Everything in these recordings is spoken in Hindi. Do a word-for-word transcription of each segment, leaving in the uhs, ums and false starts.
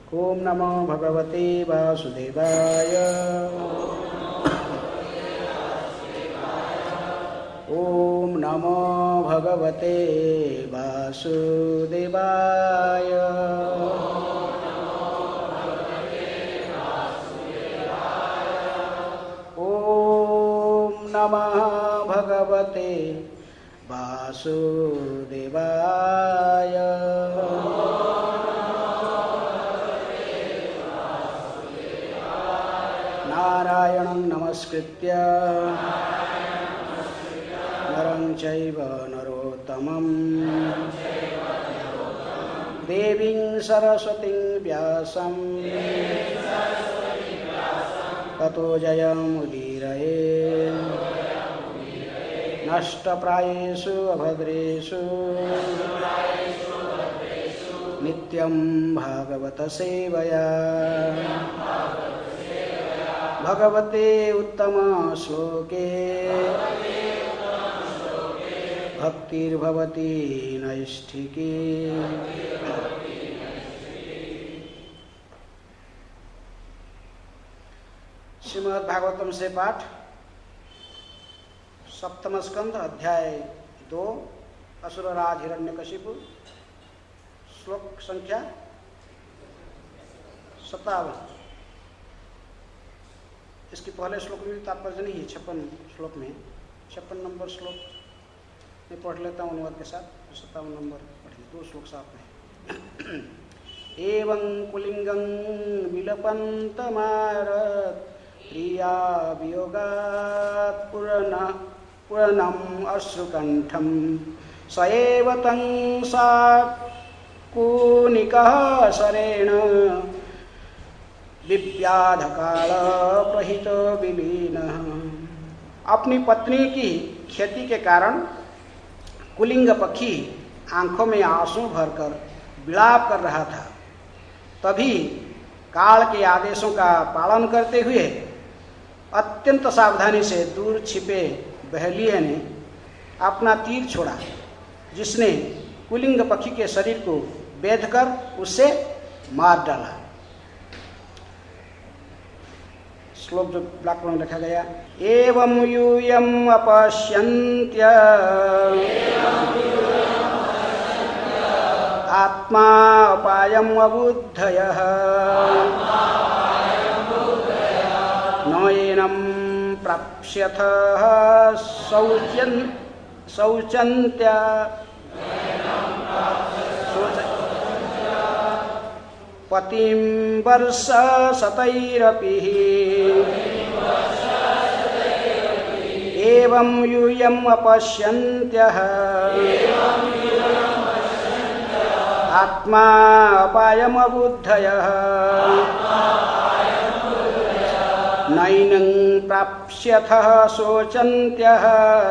ओम नमो भगवते वासुदेवाय। ओम नमो भगवते वासुदेवाय। ओम नमः भगवते वासुदेवाय। नारायणं नमस्कृत्य नरं चैव नरोत्तमं देवीं सरस्वतीं व्यासं ततो जयमुदीरये। नष्टप्रायेषु अभद्रेषु नित्यं भागवत सेवया भगवते उत्तम श्लोके भक्तिर्भवति नैष्ठिकी। श्रीमद् भागवतम से पाठ सप्तम स्कंध अध्याय दो असुरराज हिरण्यकशिपु श्लोक संख्या सत्तावन। इसके पहले श्लोक में भी तात्पर्य नहीं है, छप्पन श्लोक में छप्पन नंबर श्लोक मैं पढ़ लेता हूँ अनुवाद के साथ, सत्तावन नंबर पढ़िए, दो श्लोक साथ में। एवं कुलिंगं विलपन्तमारत प्रिया वियोगात् पुरन पुरनम् अश्रुकण्ठं स एव तं शाकुनिकः शरेण विव्याधकाल प्रहितो विलीनः। अपनी पत्नी की क्षति के कारण कुलिंग पक्षी आंखों में आंसू भरकर विलाप कर रहा था। तभी काल के आदेशों का पालन करते हुए अत्यंत सावधानी से दूर छिपे बहलिये ने अपना तीर छोड़ा, जिसने कुलिंग पक्षी के शरीर को बेधकर उसे मार डाला। श्लोक जो ब्लॉक में लिखा गया, एवं यूयम् अपश्यन्त्य आत्मा अपायम् अबुद्धयः नयनं प्राप्स्यथः शौचन् शौचन्त्या पतिं वर्ष शतैरपि एवं यूयम् अपश्यन्त्यः आत्मा अपायम् अबुद्धयः नैनं प्राप्स्यथः शोचन्त्यः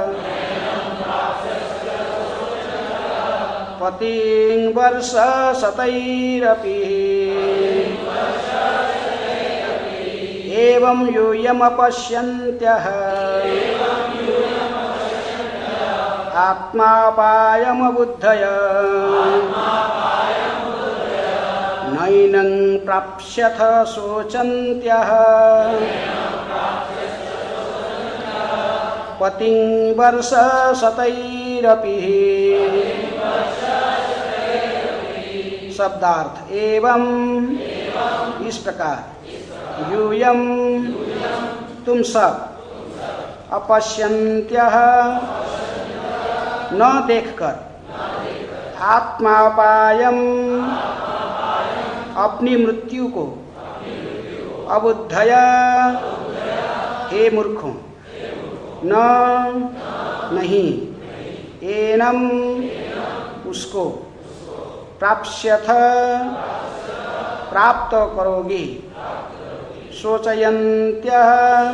पतिं वर्ष शतैरपि एवं यूयम् अपश्यन्त्यः आत्मापायम् अबुद्धयः नैनं प्राप्स्यथ शोचन्त्यः पतिं वर्ष शतैरपि। शब्दार्थ एवं इस प्रकार, यूयम् तुम सब, अपश्यन्त्यः न देखकर, आत्मापायम् अपनी मृत्यु को, अबुद्धया हे मूर्खों, न नहीं, एनम उसको, प्राप्स्यथ प्राप्त करोगी, शोचयन्त्यः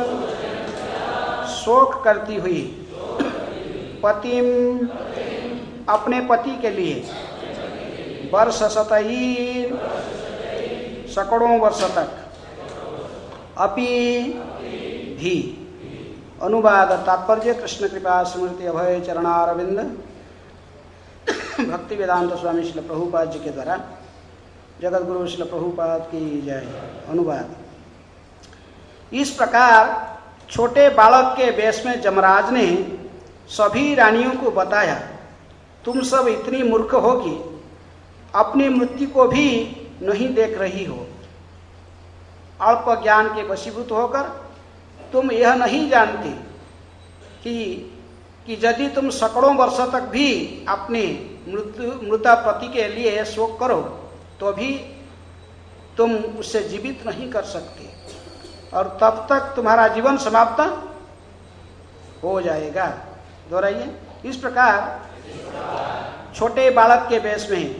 शोक करती हुई, पतिम अपने पति के लिए, वर्ष शतैर सैकड़ों वर्ष तक, अपि भी। अनुवाद तात्पर्य कृष्ण कृपा स्मृति अभय चरणारविंद भक्ति वेदांत स्वामी श्री प्रभुपाद जी के द्वारा जगत गुरु श्रील प्रभुपाद की जय। अनुवाद। इस प्रकार छोटे बालक के वेश में जमराज ने सभी रानियों को बताया, तुम सब इतनी मूर्ख हो कि अपनी मृत्यु को भी नहीं देख रही हो। अल्प ज्ञान के वशीभूत होकर तुम यह नहीं जानती कि कि यदि तुम सैकड़ों वर्षों तक भी अपने मृत्यु मृता पति के लिए शोक करो तो भी तुम उससे जीवित नहीं कर सकते और तब तक तुम्हारा जीवन समाप्त हो जाएगा। दोहराइए। इस प्रकार छोटे बालक के वेश में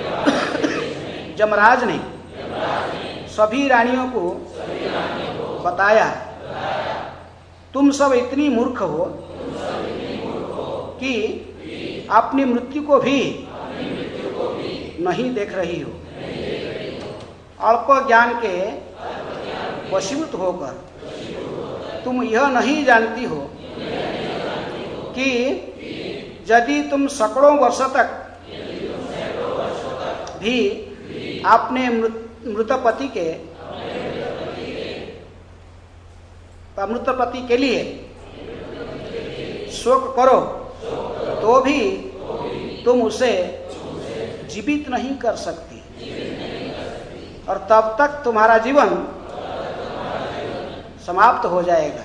जमराज ने सभी रानियों को बताया, तुम सब इतनी मूर्ख हो कि अपनी मृत्यु को भी नहीं देख रही हो। अल्प ज्ञान के वशीभूत होकर तुम यह नहीं जानती हो कि यदि तुम सैकड़ों वर्षों तक भी अपने मृत पति के मृत पति के लिए शोक करो तो भी तुम उसे जीवित नहीं कर सकती और तब तक तुम्हारा जीवन समाप्त हो जाएगा।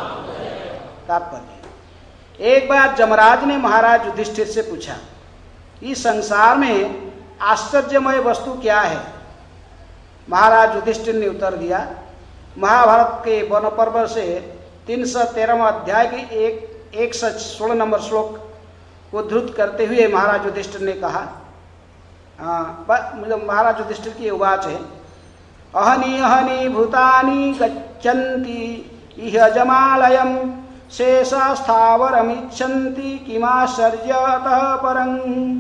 तात्पर्य। एक बार जमराज ने महाराज युधिष्ठिर से पूछा, इस संसार में आश्चर्यमय वस्तु क्या है? महाराज युधिष्ठिर ने उत्तर दिया, महाभारत के वन पर्व से तीन सौ तेरहवां अध्याय के एक एक सौ सोलह नंबर श्लोक को उद्धृत करते हुए महाराज युधिष्ठिर ने कहा, मतलब महाराज युधिष्ठिर की उवाच है, अहनि अहनि भूतानि गच्छन्ति इह जमालयम् शेष स्थावरमिच्छन्ति किमाश्चर्यतः परं।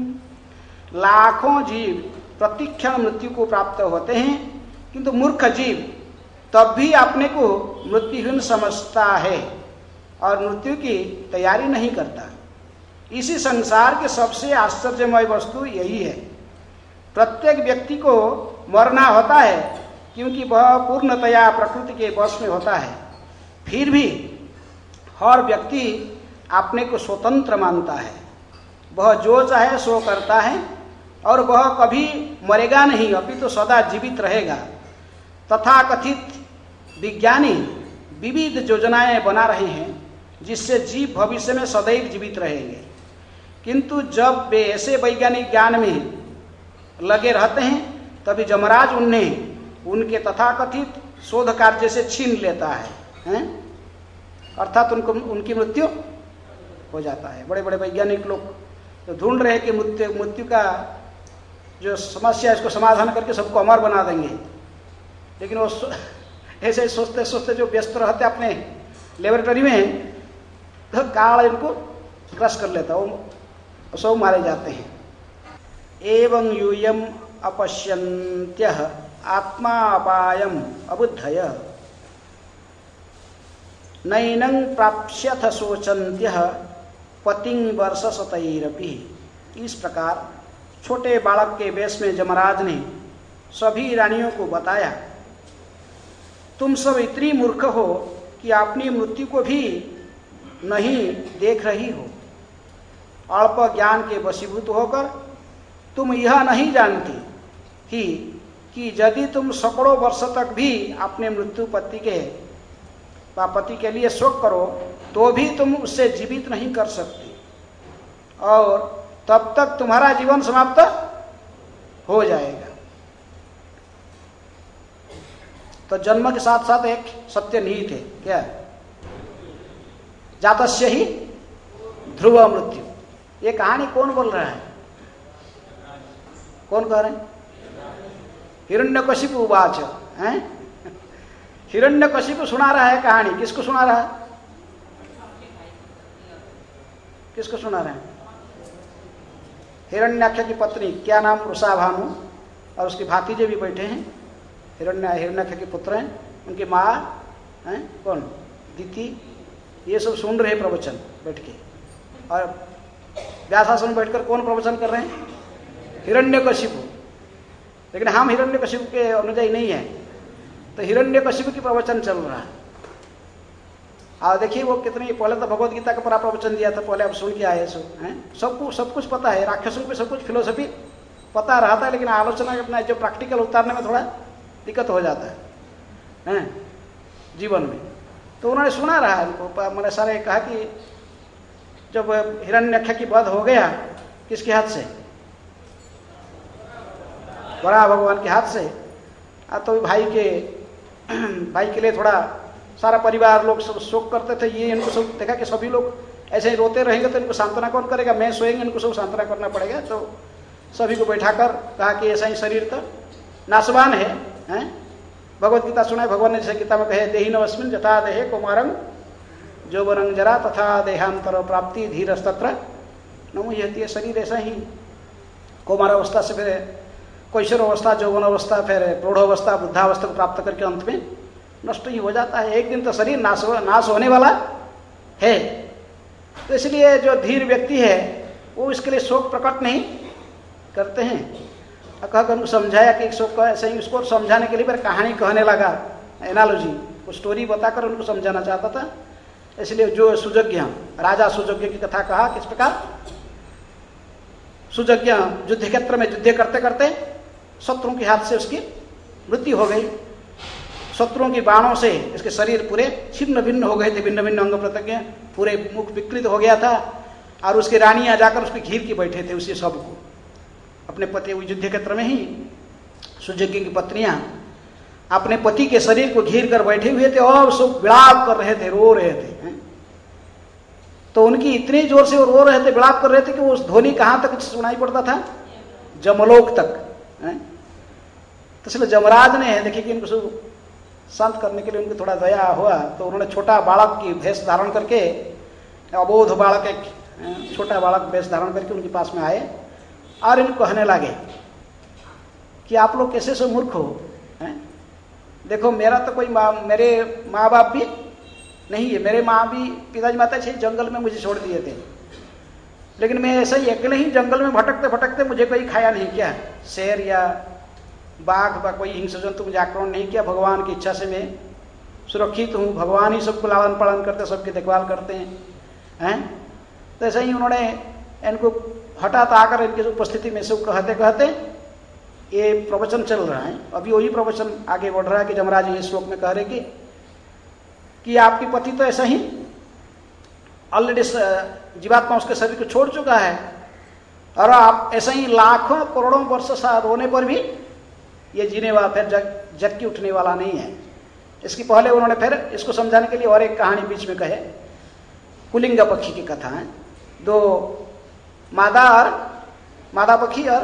लाखों जीव प्रतिक्षण मृत्यु को प्राप्त होते हैं, किंतु मूर्ख जीव तब भी अपने को मृत्युहीन समझता है और मृत्यु की तैयारी नहीं करता। इसी संसार के सबसे आश्चर्यमय वस्तु यही है। प्रत्येक व्यक्ति को मरना होता है क्योंकि वह पूर्णतया प्रकृति के वश में होता है, फिर भी हर व्यक्ति अपने को स्वतंत्र मानता है। वह जो चाहे सो करता है और वह कभी मरेगा नहीं, अभी तो सदा जीवित रहेगा। तथाकथित विज्ञानी विविध योजनाएं बना रहे हैं जिससे जीव भविष्य में सदैव जीवित रहेंगे, किंतु जब वे ऐसे वैज्ञानिक ज्ञान में लगे रहते हैं तभी जमराज उन्हें उनके तथाकथित शोध कार्य से छीन लेता है, हैं? अर्थात उनको उनकी मृत्यु हो जाता है। बड़े बड़े वैज्ञानिक लोग तो ढूंढ रहे हैं कि मृत्यु मृत्यु का जो समस्या है इसको समाधान करके सबको अमर बना देंगे, लेकिन वो ऐसे सोचते सोचते जो व्यस्त रहते अपने लेबोरेटरी में, तो काल इनको क्रश कर लेता, वो सब मारे जाते हैं। एवं यूयम अपश्यन्त्यः आत्मा अपायम अबुद्धय नैनं प्राप्स्यथ शोचन्त्यः पतिं वर्षशतैरपि। इस प्रकार छोटे बालक के वेश में जमराज ने सभी रानियों को बताया, तुम सब इतनी मूर्ख हो कि अपनी मृत्यु को भी नहीं देख रही हो। अल्प ज्ञान के वशीभूत होकर तुम यह नहीं जानती कि कि यदि तुम सैकड़ों वर्ष तक भी अपने मृत्यु पति के पति के लिए शोक करो तो भी तुम उससे जीवित नहीं कर सकती और तब तक तुम्हारा जीवन समाप्त हो जाएगा। तो जन्म के साथ साथ एक सत्य निहित है, क्या? जातस्य ही ध्रुव मृत्यु। ये कहानी कौन बोल रहा है? कौन कह रहे हैं? हिरण्यकशिपु उवाच, हैं? हिरण्यकशिपु सुना रहा है कहानी। किसको सुना रहा है? किसको सुना रहे हैं? हिरण्याक्ष की पत्नी, क्या नाम? उषा भानु, और उसके भातीजे भी बैठे हैं, हिरण्य हिरण्याक्ष के पुत्र हैं, उनकी माँ हैं कौन? दीति। ये सब सुन रहे प्रवचन बैठ के, और व्यासासन में बैठकर कौन प्रवचन कर रहे हैं? हिरण्यकशिपु। लेकिन हम हिरण्यकशिपु के अनुयायी नहीं है, तो हिरण्यकशिपु की प्रवचन चल रहा है। और देखिए वो कितनी, पहले तो भगवत गीता का पूरा प्रवचन दिया था, पहले आप सुन के आए सो हैं, सबको सब कुछ पता है, राक्षसों को सब कुछ फिलोसफी पता रहता है, लेकिन आलोचना अपना जो प्रैक्टिकल उतारने में थोड़ा दिक्कत हो जाता है हैं जीवन में। तो उन्होंने सुना रहा है, मैंने सारे कहा कि जब हिरण्यक्ष की वध हो गया, किसके हाथ से? वराह भगवान के हाथ से। तो भाई के भाई के लिए थोड़ा सारा परिवार लोग सब शोक करते थे। ये इनको सब देखा कि सभी लोग ऐसे ही रोते रहेंगे तो इनको सांत्वना कौन करेगा, मैं सोएंगे, इनको सब सांत्वना करना पड़ेगा। तो सभी को बैठाकर कहा कि ऐसा ही शरीर तो नाशवान है, हैं? भगवत गीता सुना है, भगवान ने जैसे गीता में कहे, देहि नवस्मिन जथा देहे कुमारं जौवनं जरा तथा देहांतर प्राप्ति धीरस्तत्र नमो यति। शरीर ऐसा ही कुमार अवस्था से फिर कैशोर अवस्था, यौवन अवस्था, फिर प्रौढ़ अवस्था, वृद्धावस्था को प्राप्त करके अंत में नष्ट ही हो जाता है। एक दिन तो शरीर नाश नाश होने वाला है। तो इसलिए जो धीर व्यक्ति है वो इसके लिए शोक प्रकट नहीं करते हैं। कहकर उनको समझाया कि शोक का ऐसे ही, उसको समझाने के लिए फिर कहानी कहने लगा, एनालॉजी, वो स्टोरी बताकर उनको समझाना चाहता था। इसलिए जो सुजज्ञ, राजा सुजज्ञ की कथा कहा। किस प्रकार सुजज्ञ युद्ध क्षेत्र में युद्ध करते करते शत्रुओं के हाथ से उसकी मृत्यु हो गई। शत्रुओं की बाणों से इसके शरीर पूरे छिन्न भिन्न हो गए थे, भिन्न भिन्न अंग प्रत्यंग, पूरे मुख विकृत हो गया था। और उसकी रानियां जाकर उसके घीर के बैठे थे उसी सब को, अपने पति युद्ध क्षेत्र में ही सुजज्ञ की पत्नियां अपने पति के शरीर को घीर कर बैठे हुए थे और सब विलाप कर रहे थे, रो रहे थे। तो उनकी इतनी जोर से वो रो रहे थे, विलाप कर रहे थे कि वो ध्वनि कहां तक सुनाई पड़ता था? जमलोक तक। तो इसलिए जमराज ने देखिए कि इनको सब शांत करने के लिए उनको थोड़ा दया हुआ, तो उन्होंने छोटा बालक की भेष धारण करके, अबोध बालक, एक छोटा बालक भेष धारण करके उनके पास में आए और इनको कहने लगे कि आप लोग कैसे से मूर्ख हो, हैं? देखो मेरा तो कोई माँ, मेरे माँ बाप भी नहीं है, मेरे माँ भी, पिताजी माता जी जंगल में मुझे छोड़ दिए थे, लेकिन मैं ऐसे ही अकेले ही जंगल में भटकते भटकते मुझे कोई खाया नहीं, क्या शेर या बाघ व कोई हिंसक जंतु मुझे आक्रमण नहीं किया। भगवान की इच्छा से मैं सुरक्षित हूँ, भगवान ही सबको लालन पालन करते, सबकी देखभाल करते हैं, हैं? तो ऐसे ही उन्होंने इनको हठात आकर इनकी उपस्थिति में से कहते कहते ये प्रवचन चल रहा है। अभी वही प्रवचन आगे बढ़ रहा है कि जमराज ये श्लोक में कह रहे कि, कि आपकी पति तो ऐसा ही ऑलरेडी जीवात्मा उसके शरीर को छोड़ चुका है और आप ऐसा ही लाखों करोड़ों वर्ष रोने पर भी ये जीने वाला, फिर जग जग की उठने वाला नहीं है। इसकी पहले उन्होंने फिर इसको समझाने के लिए और एक कहानी बीच में कहे, कुलिंग पक्षी की कथा है। दो मादा और मादा पक्षी और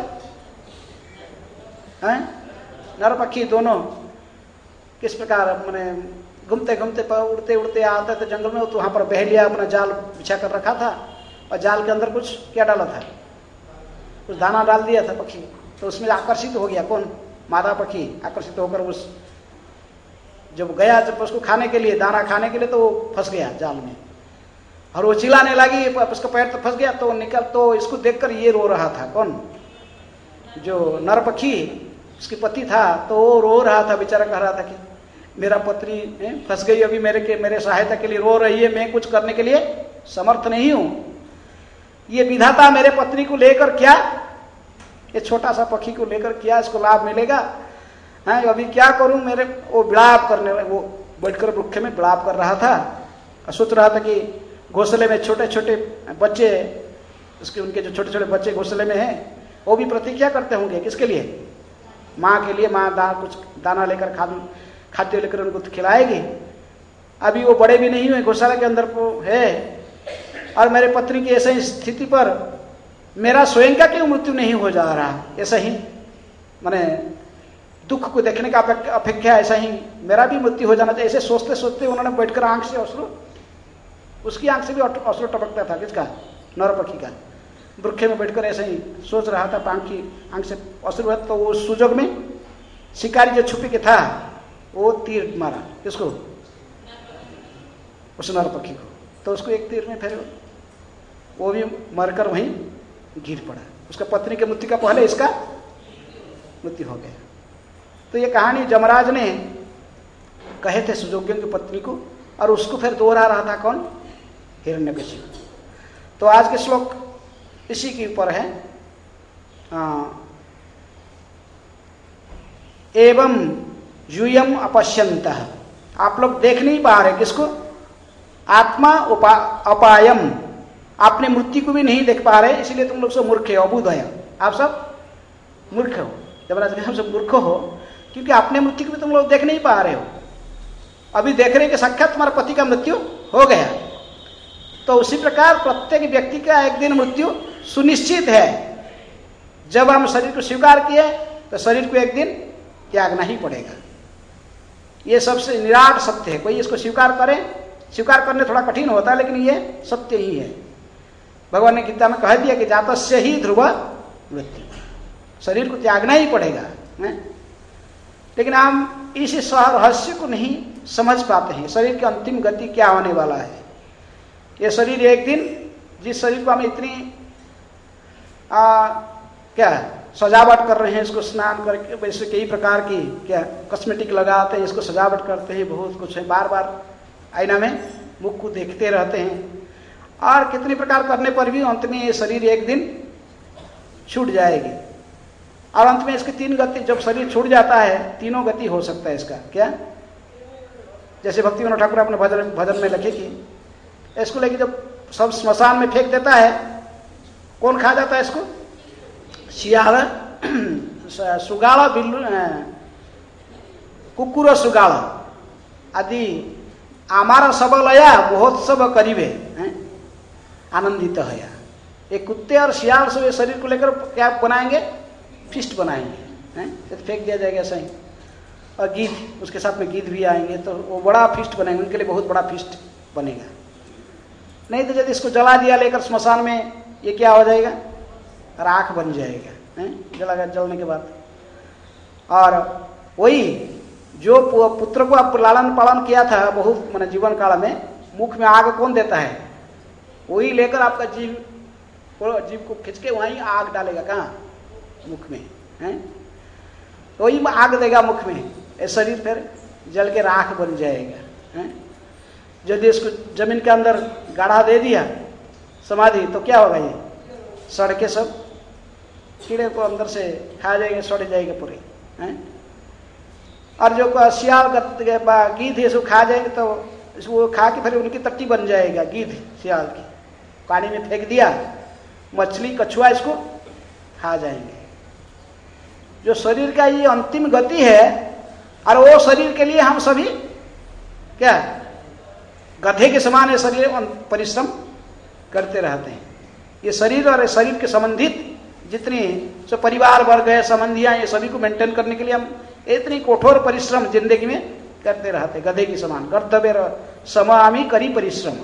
हैं नर पक्षी दोनों किस प्रकार मैंने घूमते घूमते उड़ते उड़ते आते थे जंगल में। तो वहां पर बहेलिया अपना जाल बिछा कर रखा था और जाल के अंदर कुछ क्या डाला था, कुछ दाना डाल दिया था पक्षी। तो उसमें आकर्षित हो गया, कौन? मादा पक्षी आकर्षित होकर उस जब गया जब उसको खाने के लिए, दाना खाने के लिए, तो वो फंस गया जाल में और वो चिल्लाने लगी, उसका पैर तो फंस गया। तो निकल, तो इसको देखकर ये रो रहा था, कौन? जो नर पक्षी उसकी पति था, तो वो रो रहा था, बेचारा कह रहा था कि मेरा पत्नी फंस गई, अभी मेरे के मेरे सहायता के लिए रो रही है, मैं कुछ करने के लिए समर्थ नहीं हूं। ये विधाता मेरे पत्नी को लेकर क्या, ये छोटा सा पक्षी को लेकर क्या इसको लाभ मिलेगा, है? अभी क्या करूं? मेरे वो विलाप करने, वो बैठकर वृक्ष में विलाप कर रहा था और सोच रहा था कि घोंसले में छोटे छोटे बच्चे, उसके उनके जो छोटे छोटे बच्चे घोंसले में हैं, वो भी प्रतीक्षा करते होंगे किसके लिए? माँ के लिए। माँ दा कुछ दाना लेकर खाद खाद्य लेकर उनको खिलाएगी। अभी वो बड़े भी नहीं हुए, घोंसले के अंदर वो है, और मेरे पत्नी की ऐसी स्थिति पर मेरा स्वयं का क्यों मृत्यु नहीं हो जा रहा? ऐसा ही माने दुख को देखने का अपेक्षा ऐसा ही मेरा भी मृत्यु हो जाना चाहिए। ऐसे सोचते सोचते उन्होंने बैठकर आंख से अश्रु, उसकी आंख से भी अश्रु टपकता था, किसका? नर पक्षी का। वृक्ष में बैठकर ऐसे ही सोच रहा था, आंख की आंख से अश्रु है। तो वो सुजोग में शिकारी जो छुपी के था, वो तीर मारा, किसको? उस नर पक्षी को। तो उसको एक तीर में फिर वो भी मरकर वहीं गिर पड़ा। उसका पत्नी की मृत्यु का पहले इसका मृत्यु हो गया। तो ये कहानी जमराज ने कहे थे सुयोग्यों की पत्नी को, और उसको फिर दोहरा रहा था कौन? हिरण्यकशिपु। तो आज के श्लोक इसी के ऊपर है। एवं यूयम अपश्यन्तः, आप लोग देख नहीं पा रहे किसको? आत्मा उपा अपायम, आपने मृत्यु को भी नहीं देख पा रहे, इसलिए तुम लोग सब मूर्ख हो, अबुध है, आप सब मूर्ख हो। जबराज हम सब मूर्ख हो क्योंकि आपने मृत्यु को भी तुम लोग देख नहीं पा रहे हो। अभी देख रहे कि साक्षात तुम्हारे पति का मृत्यु हो गया। तो उसी प्रकार प्रत्येक व्यक्ति का एक दिन मृत्यु सुनिश्चित है। जब हम शरीर को स्वीकार किए तो शरीर को एक दिन त्यागना ही पड़ेगा। ये सबसे निराट सत्य है। कोई इसको स्वीकार करे, स्वीकार करने थोड़ा कठिन होता है, लेकिन ये सत्य ही है। भगवान ने गीता में कह दिया कि जातस्य ही ध्रुव मृत्यु, शरीर को त्यागना ही पड़ेगा। है? लेकिन हम इस रहस्य को नहीं समझ पाते हैं, शरीर की अंतिम गति क्या होने वाला है। ये शरीर एक दिन, जिस शरीर को हम इतनी आ, क्या सजावट कर रहे हैं, इसको स्नान करके वैसे कई प्रकार की क्या कॉस्मेटिक लगाते हैं, इसको सजावट करते हैं, बहुत कुछ है, बार बार आईना में मुख को देखते रहते हैं, और कितनी प्रकार करने पर भी अंत में ये शरीर एक दिन छूट जाएगी। और अंत में इसकी तीन गति, जब शरीर छूट जाता है तीनों गति हो सकता है इसका। क्या? जैसे भक्ति विनोद ठाकुर अपने भजन भजन में लिखे कि इसको लेके जब सब स्मशान में फेंक देता है, कौन खा जाता है इसको? शियाल, सुगाड़ा, बिल्लू, कुकुर सुगाड़ आदि आमार सबलया महोत्सव करीबे आनंदित है। ये कुत्ते और शियाल से शरीर को लेकर क्या बनाएंगे? फिस्ट बनाएंगे, हैं? तो फेंक दिया जाएगा ऐसा ही। और गीध, उसके साथ में गीध भी आएंगे, तो वो बड़ा फिस्ट बनेंगे, उनके लिए बहुत बड़ा फिस्ट बनेगा। नहीं तो यदि इसको जला दिया लेकर स्मशान में, ये क्या हो जाएगा? राख बन जाएगा, हैं? जला जलने के बाद। और वही जो पुत्र को आप लालन पालन किया था बहुत मैंने जीवन काल में, मुख में आग कौन देता है? वही लेकर आपका जीव जीव को खींच के वहीं आग डालेगा। कहाँ? मुख में, हैं? तो वही आग देगा मुख में, ये शरीर फिर जल के राख बन जाएगा। हैं? यदि इसको जमीन के अंदर गाढ़ा दे दिया समाधि, तो क्या होगा? ये सड़ के सब कीड़े को अंदर से खा जाएंगे, सड़ जाएंगे पूरे। हैं? और जो सियाल गीध है, इसको खा जाएंगे, तो इसको खा के फिर उनकी तट्टी बन जाएगा गीध सियाल की। पानी में फेंक दिया, मछली कछुआ इसको खा जाएंगे। जो शरीर का ये अंतिम गति है, और वो शरीर के लिए हम सभी क्या गधे के समान ये शरीर परिश्रम करते रहते हैं। ये शरीर और शरीर के संबंधित जितनी जो परिवार वर्ग है, संबंधियां, ये सभी को मेंटेन करने के लिए हम इतनी कठोर परिश्रम जिंदगी में करते रहते, गधे के समान। कर्तव्य समामी करी परिश्रम,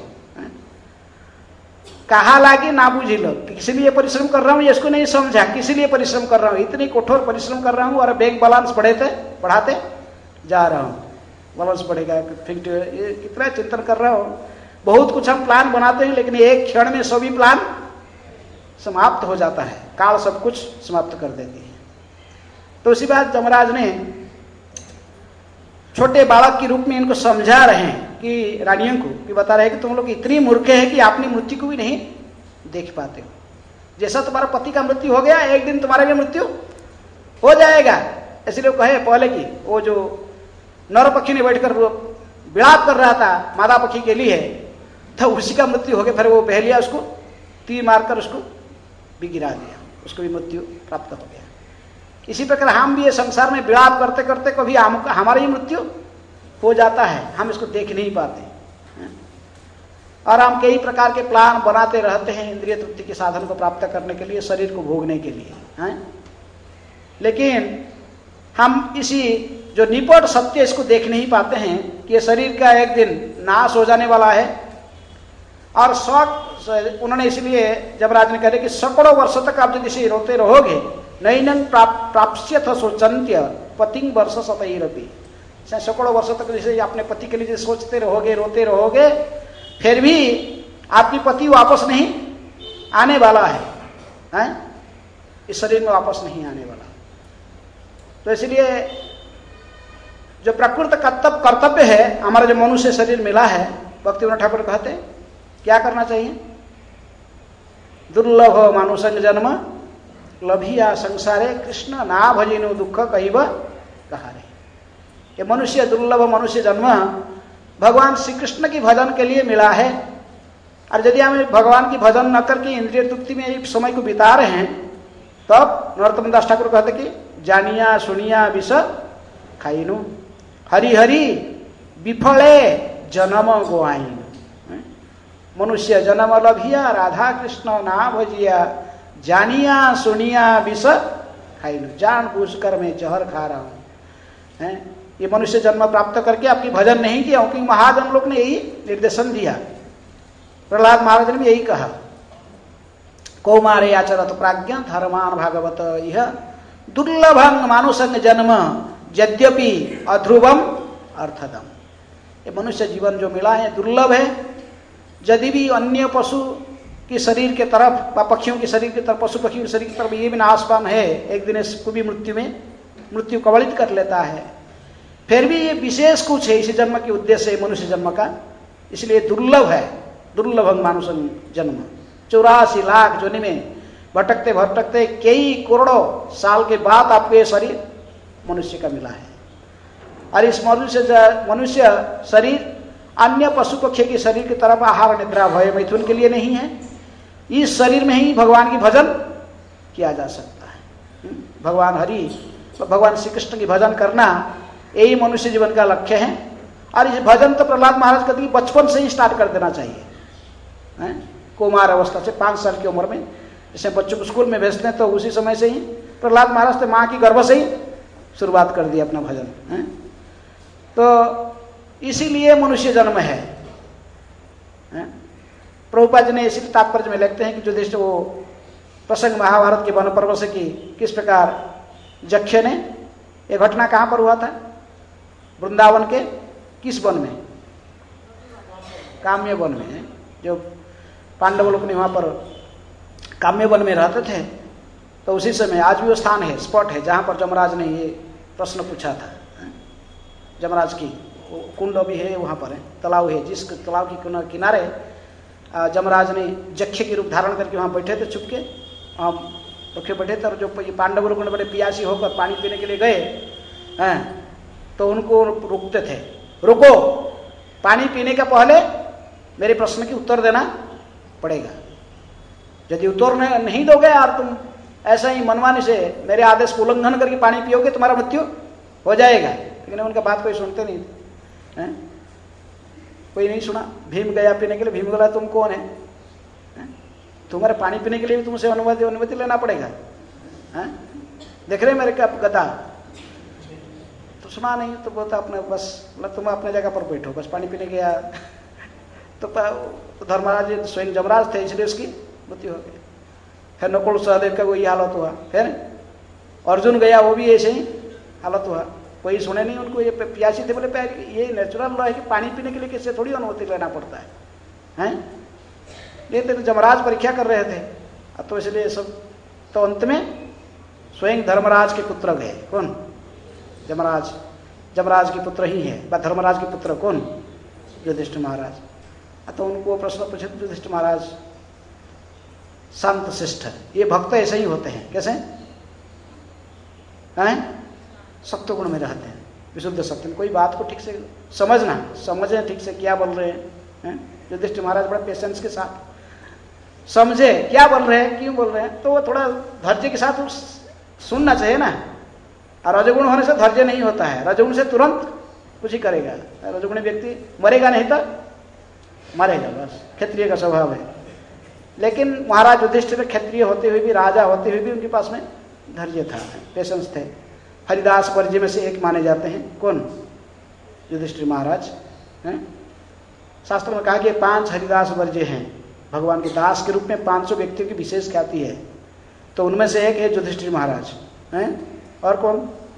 कहा लागे ना बुझी लो, किसी लिए परिश्रम कर रहा हूँ, इसको नहीं समझा किसी लिए परिश्रम कर रहा हूँ, इतनी कठोर परिश्रम कर रहा हूँ, और बैंक बैलेंस बढ़ाते बढ़ाते जा रहा हूँ, बैलेंस बढ़ेगा, फिक्ट, ये कितना चिंतन कर रहा हूँ। बहुत कुछ हम प्लान बनाते हैं, लेकिन एक क्षण में सभी प्लान समाप्त हो जाता है, काल सब कुछ समाप्त कर देती है। तो उसी बात जमराज ने छोटे बालक के रूप में इनको समझा रहे हैं कि रानियों को कि बता रहे हैं कि तुम लोग इतनी मूर्ख है कि आपने मृत्यु को भी नहीं देख पाते हो। जैसा तुम्हारा पति का मृत्यु हो गया, एक दिन तुम्हारा भी मृत्यु हो जाएगा। इसलिए कहे पहले कि वो जो नर पक्षी ने बैठकर विलाप कर रहा था मादा पक्षी के लिए, तो उसी का मृत्यु हो गया। फिर वो बह लिया, उसको तीर मारकर उसको भी गिरा दिया, उसको भी मृत्यु प्राप्त हो गया। इसी प्रकार हम भी ये संसार में विलाप करते करते कभी हम हमारी मृत्यु हो जाता है, हम इसको देख नहीं पाते, और हम कई प्रकार के प्लान बनाते रहते हैं इंद्रिय तृप्ति के साधन को प्राप्त करने के लिए, शरीर को भोगने के लिए, हैं? लेकिन हम इसी जो निपट सत्य इसको देख नहीं पाते हैं कि ये शरीर का एक दिन नाश हो जाने वाला है। और शौक उन्होंने इसलिए जमराज ने कहा कि सैकड़ों वर्षों तक आप यदि इसे रोते रहोगे, नैनन प्राप्स्यथ शोचन्त्य पतिंग वर्ष सतैरपि, सैकड़ों वर्षों तक जैसे अपने पति के लिए सोचते रहोगे, रोते रहोगे, फिर भी आपकी पति वापस नहीं आने वाला है, हैं? इस शरीर में वापस नहीं आने वाला। तो इसलिए जो प्रकृत कर्तव्य कर्तव्य है, हमारा जो मनुष्य शरीर मिला है, भक्तिविनोद ठाकुर कहते हैं क्या करना चाहिए? दुर्लभ मानुषंग जन्म लभिया संसारे कृष्ण ना भजिनो दुख कहिब कहारे। ये मनुष्य दुर्लभ मनुष्य जन्म भगवान श्री कृष्ण की भजन के लिए मिला है। और यदि हम भगवान की भजन न करके इंद्रिय तृप्ति में एक समय को बिता रहे हैं, तब नरोत्तम दास ठाकुर कहते कि जानिया सुनिया विष खाइनु हरि हरि विफले जन्म गोआइनु। मनुष्य जन्म लभिया राधा कृष्ण ना भजिया जानिया सुनिया विष खाइनु। जान बूझ कर मैं जहर खा रहा हूं। है ये मनुष्य जन्म प्राप्त करके आपकी भजन नहीं किया, क्योंकि महाजन लोग ने यही निर्देशन दिया। प्रहलाद महाराज ने भी यही कहा, कौमारे आचरत प्राज्ञ धर्मान भागवत यह दुर्लभं मानुषंग जन्म यद्यपि अध्रुवम अर्थदम। ये मनुष्य जीवन जो मिला है दुर्लभ है। यदि भी अन्य पशु की शरीर के तरफ, पक्षियों के शरीर की तरफ, पशु पक्षियों के शरीर की तरफ ये भी नाशपान है, एक दिन इसको भी मृत्यु में मृत्यु कबलित कर लेता है। फिर भी ये विशेष कुछ है इस जन्म के उद्देश्य है मनुष्य जन्म का, इसलिए दुर्लभ है। दुर्लभं मानुषं जन्म, चौरासी लाख जोनि में भटकते भटकते कई करोड़ों साल के बाद आपको ये शरीर मनुष्य का मिला है। और इस मनुष्य मनुष्य शरीर अन्य पशु पक्षी के शरीर की तरफ आहार निद्रा भय मैथुन के लिए नहीं है। इस शरीर में ही भगवान की भजन किया जा सकता है। भगवान हरि, भगवान श्री कृष्ण की भजन करना यही मनुष्य जीवन का लक्ष्य है। और इस भजन तो प्रहलाद महाराज कहते हैं बचपन से ही स्टार्ट कर देना चाहिए। कुमार अवस्था से, पांच साल की उम्र में, जैसे बच्चों को स्कूल में भेजते हैं तो उसी समय से ही प्रहलाद महाराज तो माँ की गर्भ से ही शुरुआत कर दी अपना भजन है। तो इसीलिए मनुष्य जन्म है। प्रभुपाद जी ने इसी तात्पर्य में लिखते हैं कि जो देश वो प्रसंग महाभारत के वन पर्व से की किस प्रकार जक्ष ने, यह घटना कहाँ पर हुआ था? वृंदावन के किस वन में? काम्य वन में। जो पांडव लोग ने वहां पर काम्य वन में रहते थे, तो उसी समय आज भी वो स्थान है, स्पॉट है, जहां पर जमराज ने ये प्रश्न पूछा था। जमराज की कुंड भी है वहां पर, है तालाब है, जिस तालाब के किनारे जमराज ने जक्ष की रूप धारण करके वहां बैठे थे, छुपके वहां रखे बैठे थे। और जो पांडव लोग बड़े प्यासी होकर पानी पीने के लिए गए हैं, तो उनको रोकते थे, रुको, पानी पीने के पहले मेरे प्रश्न की उत्तर देना पड़ेगा। यदि उत्तर नहीं दोगे और तुम ऐसा ही मनमानी से मेरे आदेश को उल्लंघन करके पानी पियोगे, तुम्हारा मृत्यु हो जाएगा। लेकिन उनका बात कोई सुनते नहीं थे। है? कोई नहीं सुना। भीम गया पीने के लिए, भीम बोला तुम कौन है? है? तुम्हारे पानी पीने के लिए भी तुमसे अनुमति अनुमति लेना पड़ेगा। है? देख रहे मेरे क्या गदा? तो सुना नहीं, तो बोलता अपने बस, तुम अपने जगह पर बैठो, बस पानी पीने गया। तो धर्मराज स्वयं जमराज थे, इसलिए उसकी मृत्यु हो गई। फिर नकुल सहदेव का वही हालत हुआ। फिर अर्जुन गया, वो भी ऐसे ही हालत हुआ। कोई सुने नहीं उनको, ये प्यासी थे, बोले ये नेचुरल लॉ है कि पानी पीने के लिए किससे थोड़ी अनुमति लेना पड़ता है, हैं? ये तो जमराज परीक्षा कर रहे थे, तो इसलिए सब। तो अंत में स्वयं धर्मराज के पुत्र गए। कौन? जमराज। जमराज के पुत्र ही है। धर्मराज के पुत्र कौन? युधिष्ठिर महाराज। तो उनको प्रश्न पूछे, युधिष्ठिर महाराज शांत शिष्ट, ये भक्त ऐसे ही होते हैं। कैसे हैं? सत्य गुण में रहते हैं, विशुद्ध सत्य में। कोई बात को ठीक से समझना, समझे ठीक से क्या बोल रहे हैं। युधिष्ठिर महाराज बड़ा पेशेंस के साथ समझे क्या बोल रहे हैं, क्यों बोल रहे हैं, तो वो थोड़ा धैर्य के साथ सुनना चाहिए ना। और रजोगुण होने से धैर्य नहीं होता है, रजोगुण से तुरंत कुछ ही करेगा। रजोगुणी व्यक्ति मरेगा नहीं तो मरेगा, बस क्षत्रिय का स्वभाव है। लेकिन महाराज युधिष्ठिर क्षत्रिय होते हुए भी, राजा होते हुए भी उनके पास में धैर्य था, पेशेंस थे। हरिदास वर्ज्य में से एक माने जाते हैं। कौन? युधिष्ठिर महाराज हैं। शास्त्र में कहा कि पांच हरिदास वर्ज्य हैं, भगवान के दास के रूप में पांच सौ व्यक्तियों की विशेष ख्याति है। तो उनमें से एक है युधिष्ठिर महाराज हैं। और कौन?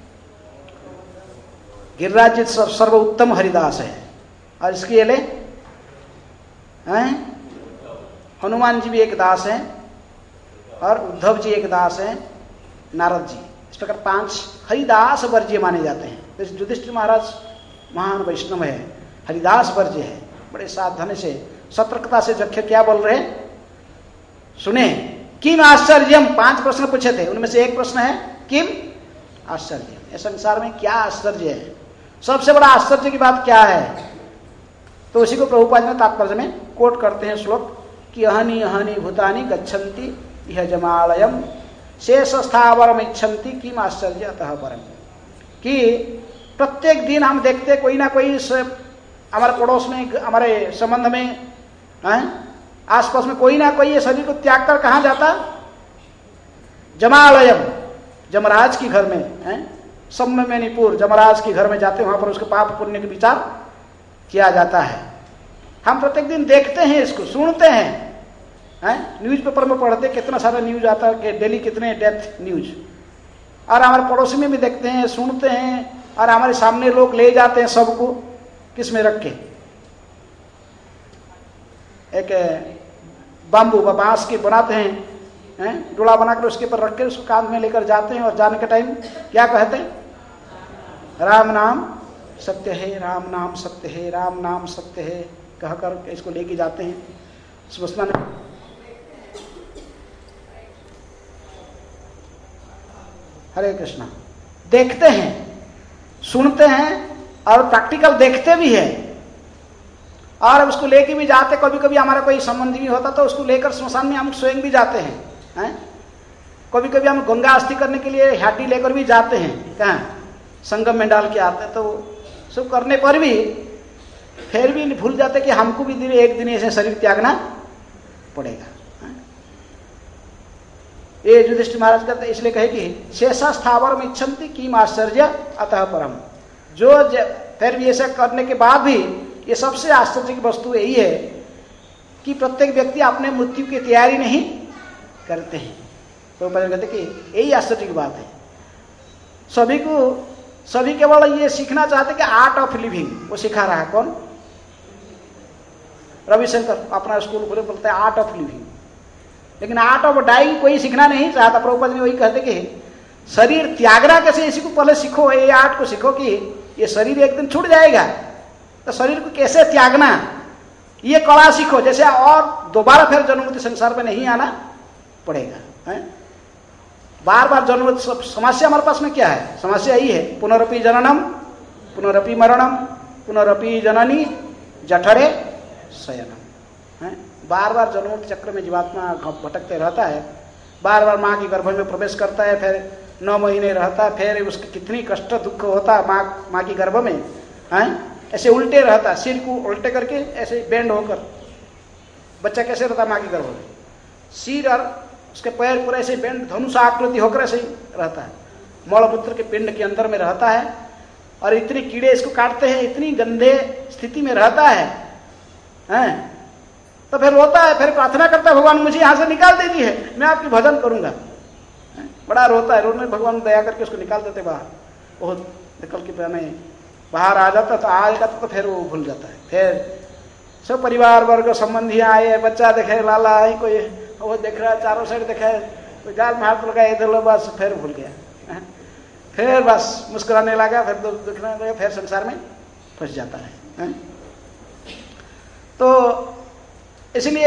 गिरिराज जी सर्वोत्तम हरिदास है। और इसके अले हैं हनुमान जी भी एक दास हैं, और उद्धव जी एक दास हैं, नारद जी। इस इस प्रकार पांच हरिदास वर्ज्य माने जाते हैं। जैसे युधिष्ठिर महाराज महान वैष्णव है, हरिदास वर्ज्य है, बड़े सावधानी से सतर्कता से जख्य क्या बोल रहे हैं सुने। किम आश्चर्यम, पांच प्रश्न पूछे थे, उनमें से एक प्रश्न है किम आश्चर्य, इस संसार में क्या आश्चर्य है, सबसे बड़ा आश्चर्य की बात क्या है। तो उसी को प्रभुपाद ने तात्पर्य में कोट करते हैं श्लोक कि अहनि अहनि भूतानि गच्छन्ति यह जमालयम शेष स्थावरम इच्छन्ति किम आश्चर्य अतः परम। कि प्रत्येक दिन हम देखते कोई ना कोई हमारे पड़ोस में, हमारे संबंध में है, आसपास में कोई ना कोई ये शरीर को त्याग कर कहाँ जाता, जमालयम, जमराज की घर में है, सम्यमणिपुर जमराज के घर में जाते, वहां पर उसके पाप पुण्य के विचार किया जाता है। हम प्रत्येक दिन देखते हैं, इसको सुनते हैं, हैं? न्यूज पेपर में पढ़ते कितना सारा न्यूज आता है कि डेली कितने डेथ न्यूज, और हमारे पड़ोसी में भी देखते हैं, सुनते हैं, और हमारे सामने लोग ले जाते हैं सबको किस में रख के, एक बाम्बू व बांस के बनाते हैं, हैं? डोला बनाकर उसके ऊपर रख के उसको कांध में लेकर जाते हैं, और जाने के टाइम क्या कहते हैं, राम नाम सत्य है, राम नाम सत्य है, राम नाम सत्य है कहकर इसको लेके जाते हैं स्मशान। हरे कृष्णा। देखते हैं, सुनते हैं, और प्रैक्टिकल देखते भी हैं, और उसको लेके भी जाते। कभी कभी हमारा कोई संबंधी भी होता तो उसको लेकर स्मशान में हम स्वयं भी जाते हैं, हैं? कभी कभी हम गंगा अस्थि करने के लिए हाटी लेकर भी जाते हैं, कहाँ संगम में डाल के आते हैं। तो सब करने पर भी फिर भी भूल जाते कि हमको भी दिन एक दिन ऐसे शरीर त्यागना पड़ेगा। ये युधिष्ठिर महाराज कहते इसलिए कहे कि शेषा स्थावर में इच्छन्ति किम आश्चर्य अतः परम। जो फिर भी ऐसा करने के बाद भी ये सबसे आश्चर्य की वस्तु यही है कि प्रत्येक व्यक्ति अपने मृत्यु की तैयारी नहीं करते हैं। तो कहते कि यही आश्चर्य की बात है। सभी को सभी केवल ये सीखना चाहते कि आर्ट ऑफ लिविंग, वो सिखा रहा है कौन, रविशंकर अपना स्कूल खोले बोलते हैं आर्ट ऑफ लिविंग, लेकिन आर्ट ऑफ डाइंग कोई सीखना नहीं चाहता। प्रभुपाद ने वही कहते कि शरीर त्यागना कैसे, इसी को पहले सीखो, ये आर्ट को सीखो कि ये शरीर एक दिन छूट जाएगा, तो शरीर को कैसे त्यागना ये कला सीखो, जैसे और दोबारा फिर जन्म संसार में नहीं आना पड़ेगा। है? बार बार जन्म, समस्या हमारे पास में क्या है, समस्या यही है पुनरपि जननम पुनरपि मरणम पुनरपि जननी जठरे शयनम। है? बार बार जन्मों के चक्र में जीवात्मा भटकते रहता है, बार बार माँ के गर्भ में प्रवेश करता है, फिर नौ महीने रहता है, फिर उसकी कितनी कष्ट दुख होता है माँ माँ के गर्भ में। हैं? ऐसे उल्टे रहता है, सिर को उल्टे करके ऐसे बेंड होकर बच्चा कैसे रहता है माँ के गर्भ में, सिर और उसके पैर पूरा ऐसे बेंड धनुष आकृति होकर ऐसे ही रहता है, मलमूत्र के पिंड के अंदर में रहता है, और इतनी कीड़े इसको काटते हैं, इतनी गंदे स्थिति में रहता है। हैं? तो फिर रोता है, फिर प्रार्थना करता है भगवान मुझे यहाँ से निकाल दीजिए, मैं आपकी भजन करूंगा। बड़ा रोता है, रोने भगवान दया करके उसको निकाल देते बाहर। बहुत निकल के पहने बाहर आ जाता तो आएगा तो फिर वो भूल जाता है। फिर सब परिवार वर्ग संबंधी आए, बच्चा देखे लाला आए, कोई वो देख रहा है, चारों साइड देखा है, कोई गाल में हाथ लगाए, इधर लो, बस फिर भूल गया। फिर बस मुस्कुराने लगा, फिर दिखने लगा, फिर संसार में फंस जाता है। तो इसलिए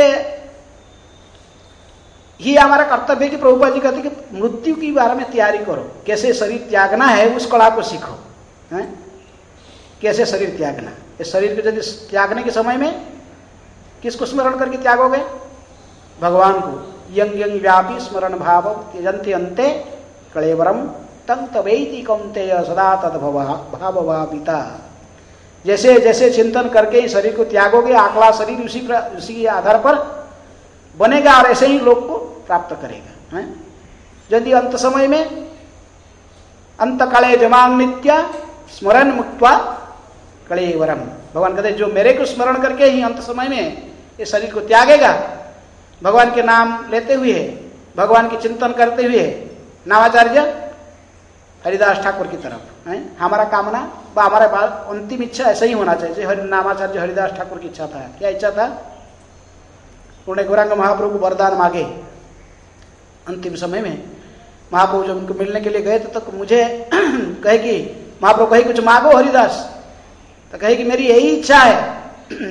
ये हमारा कर्तव्य है कि प्रभुपाद जी कहते कि मृत्यु के बारे में तैयारी करो, कैसे शरीर त्यागना है उस कला को सीखो। है? कैसे शरीर त्यागना, इस शरीर को यदि त्यागने के समय में किसको स्मरण करके त्यागोगे, भगवान को। यंग यंग व्यापी स्मरण भाव त्यजंते अंते कलेवरम तंग तवेति कौन्तेय सदा तद भावभाविता। जैसे जैसे चिंतन करके इस शरीर को त्यागोगे, आकड़ा शरीर उसी उसी आधार पर बनेगा और ऐसे ही लोग को प्राप्त करेगा। है? यदि अंत समय में अंत कले जमांग नित्या स्मरण मुक्त्वा कलेवरम, भगवान कहते जो मेरे को स्मरण करके ही अंत समय में इस शरीर को त्यागेगा, भगवान के नाम लेते हुए, भगवान की चिंतन करते हुए, नामाचार्य हरिदास ठाकुर की तरफ। है? हमारा कामना व हमारे पास अंतिम इच्छा ऐसा ही होना चाहिए। हरि नामाचार्य हरिदास ठाकुर की इच्छा था, क्या इच्छा था, उन्होंने गौरांग महाप्रभु को वरदान मांगे अंतिम समय में, महाप्रभु जब उनको मिलने के लिए गए तो, तो मुझे कहे कि महाप्रभु कहे कुछ मांगो हरिदास, तो कहे कि मेरी यही इच्छा है।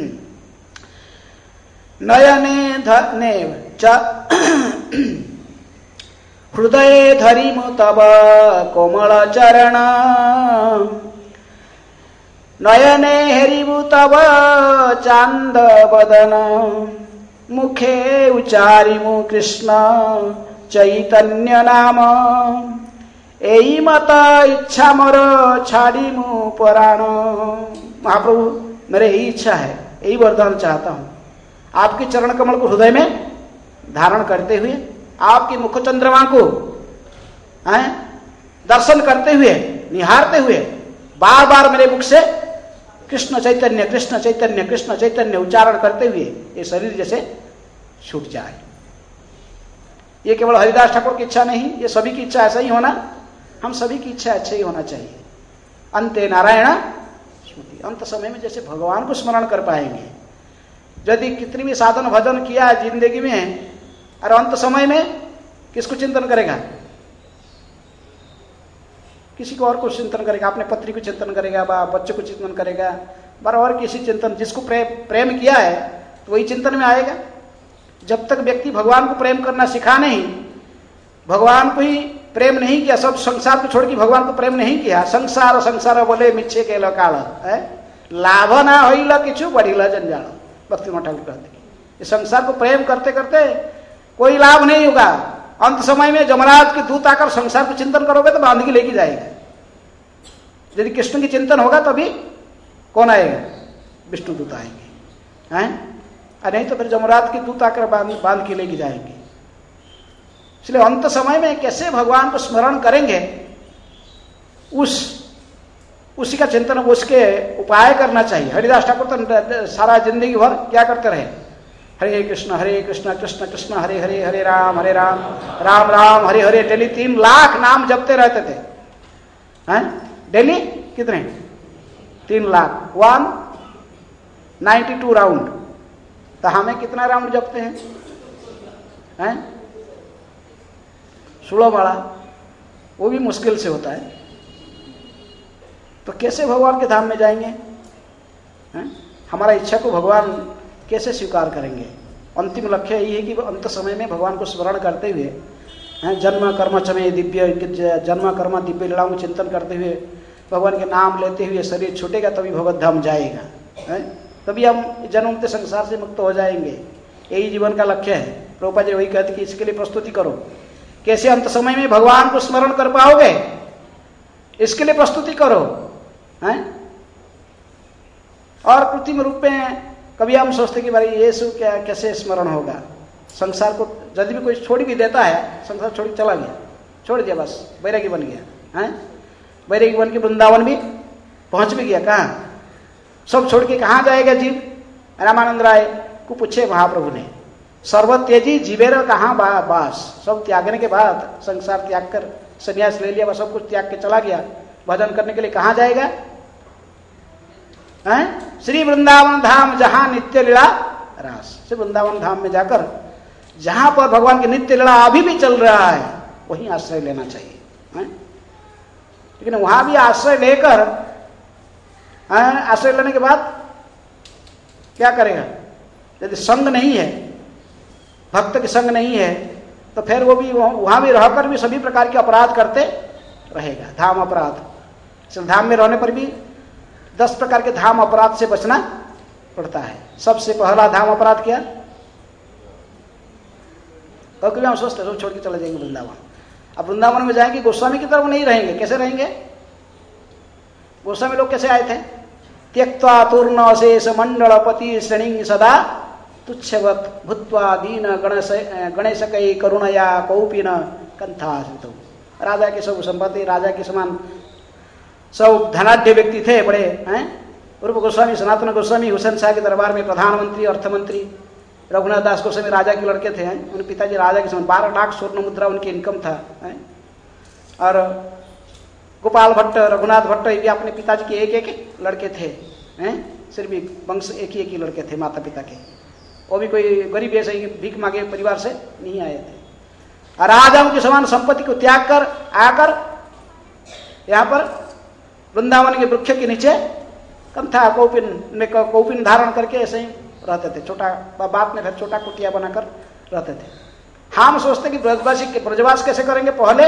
नयने धने च हृदय धरिमु तब कोमल चरण, नयने हेरिबु तब चांद बदन, मुखे उचारिमु कृष्ण चैतन्य नाम, एई मत इच्छा मोर छाड़ीमु पराण। महाप्रभु मेरे यही इच्छा है, यही वरदान चाहता हूं, आपके चरण कमल को हृदय में धारण करते हुए, आपकी मुख चंद्रमा को हैं दर्शन करते हुए, निहारते हुए, बार बार मेरे मुख से कृष्ण चैतन्य कृष्ण चैतन्य कृष्ण चैतन्य उच्चारण करते हुए ये शरीर जैसे छूट जाए। ये केवल हरिदास ठाकुर की इच्छा नहीं, ये सभी की इच्छा ऐसा ही होना, हम सभी की इच्छा अच्छा ही होना चाहिए। अंते नारायण स्मृति, अंत समय में जैसे भगवान को स्मरण कर पाएंगे। यदि कितनी भी साधन भजन किया जिंदगी में, और अंत समय में किसको चिंतन करेगा? किसी को और को चिंतन करेगा, अपने पत्नी को चिंतन करेगा, बच्चों को चिंतन करेगा, बार और किसी चिंतन, जिसको प्रेम प्रेम किया है तो वही चिंतन में आएगा। जब तक व्यक्ति भगवान को प्रेम करना सिखा नहीं, भगवान को ही प्रेम नहीं किया, सब संसार को छोड़ के भगवान को प्रेम नहीं किया, संसार संसार बोले मिच्छे के लकाल है, लाभ ना होइल किछु बढ़िला जंजाल। भक्ति ठाकुर कहते हैं संसार को प्रेम करते करते कोई लाभ नहीं होगा। अंत समय में जमराज के दूत आकर संसार को चिंतन करोगे तो बांध के लेके जाएगा। यदि कृष्ण की चिंतन होगा तभी कौन आएगा? विष्णु दूत आएंगे, हैं? और नहीं तो फिर जमराज के दूत आकर बांध बांध के लेके जाएंगे। इसलिए अंत समय में कैसे भगवान को स्मरण करेंगे, उस उसी का चिंतन, उसके उपाय करना चाहिए। हरिदास ठाकुर तो सारा जिंदगी भर क्या करते रहे? हरे कृष्ण हरे कृष्ण कृष्ण कृष्ण हरे हरे, हरे राम हरे राम राम राम हरे हरे, डेली तीन लाख नाम जपते रहते थे, हैं? डेली कितने? तीन lakh, one ninety two round. तो हमें कितना राउंड जपते हैं? हैं? सोलह वाला, वो भी मुश्किल से होता है। तो कैसे भगवान के धाम में जाएंगे? हैं? हमारा इच्छा को भगवान कैसे स्वीकार करेंगे? अंतिम लक्ष्य यही है कि अंत समय में भगवान को स्मरण करते हुए, हैं, जन्म कर्म चमे दिव्य जन्म कर्म दिव्य लीलाओं में चिंतन करते हुए, भगवान के नाम लेते हुए शरीर छूटेगा तभी भगवत धाम जाएगा, हैं? तभी हम जन्म के संसार से मुक्त हो जाएंगे। यही जीवन का लक्ष्य है। प्रभुपाद जी वही कहते कि इसके लिए प्रस्तुति करो, कैसे अंत समय में भगवान को स्मरण कर पाओगे, इसके लिए प्रस्तुति करो, हैं? और कृत्रिम रूप में कभी हम सोचते कि भाई ये सब क्या कैसे स्मरण होगा? संसार को यदि भी कोई छोड़ भी देता है, संसार छोड़ के चला गया, छोड़ दिया, बस बैरागी बन गया, हैं? बैरागी बन के वृंदावन भी पहुंच भी गया। कहाँ सब छोड़ के कहाँ जाएगा जीव? रामानंद राय को पूछे महाप्रभु ने, सर्व तेजी जीवेर कहाँ बा, बास, सब त्यागने के बाद, संसार त्याग कर संन्यास ले लिया, सब कुछ त्याग के चला गया, भजन करने के लिए कहाँ जाएगा? हैं? श्री वृंदावन धाम जहां नित्य लीला रास, श्री वृंदावन धाम में जाकर जहां पर भगवान की नित्य लीला अभी भी चल रहा है वहीं आश्रय लेना चाहिए, हैं? लेकिन वहां भी आश्रय लेकर, आश्रय लेने के बाद क्या करेगा? यदि संग नहीं है, भक्त के संग नहीं है, तो फिर वो भी वहां भी रहकर भी सभी प्रकार के अपराध करते रहेगा, धाम अपराध। धाम में रहने पर भी दस प्रकार के धाम अपराध से बचना पड़ता है। सबसे पहला धाम अपराध क्या? और कभी हम सोचते सब छोड़ के चले जाएंगे वृंदावन। अब वृंदावन में जाएंगे, गोस्वामी की तरफ नहीं रहेंगे, कैसे रहेंगे? गोस्वामी लोग कैसे आए थे? त्यक्त्वा तूर्ण अशेष मंडलपति श्रेणी सदा तुच्छवत भूत्वा दीन गणेश गणेश कई करुणया कौपिन कंथा। राजा के सब संपत्ति, राजा के समान सब धनाढ्य व्यक्ति थे, बड़े, हैं? रूप गोस्वामी, सनातन गोस्वामी हुसैन शाह के दरबार में प्रधानमंत्री, अर्थमंत्री, रघुनाथ दास गोस्वामी राजा के लड़के थे, हैं? उनके पिताजी राजा के समान, बारह लाख स्वर्ण मुद्रा उनकी इनकम था, हैं? और गोपाल भट्ट, रघुनाथ भट्ट, ये भी अपने पिताजी के एक एक लड़के थे, हैं? सिर्फ वंश एक ही एक ही लड़के थे माता पिता के। वो भी कोई गरीब ऐसे ही भीख मांगे परिवार से नहीं आए थे। राजाओं की समान संपत्ति को त्याग कर आकर यहाँ पर वृंदावन के वृक्ष के नीचे कंथा कौपिन में कौपिन धारण करके ऐसे ही रहते थे। छोटा बात में फिर छोटा कुटिया बनाकर रहते थे। हम सोचते कि ब्रजवासी के ब्रजवास कैसे करेंगे, पहले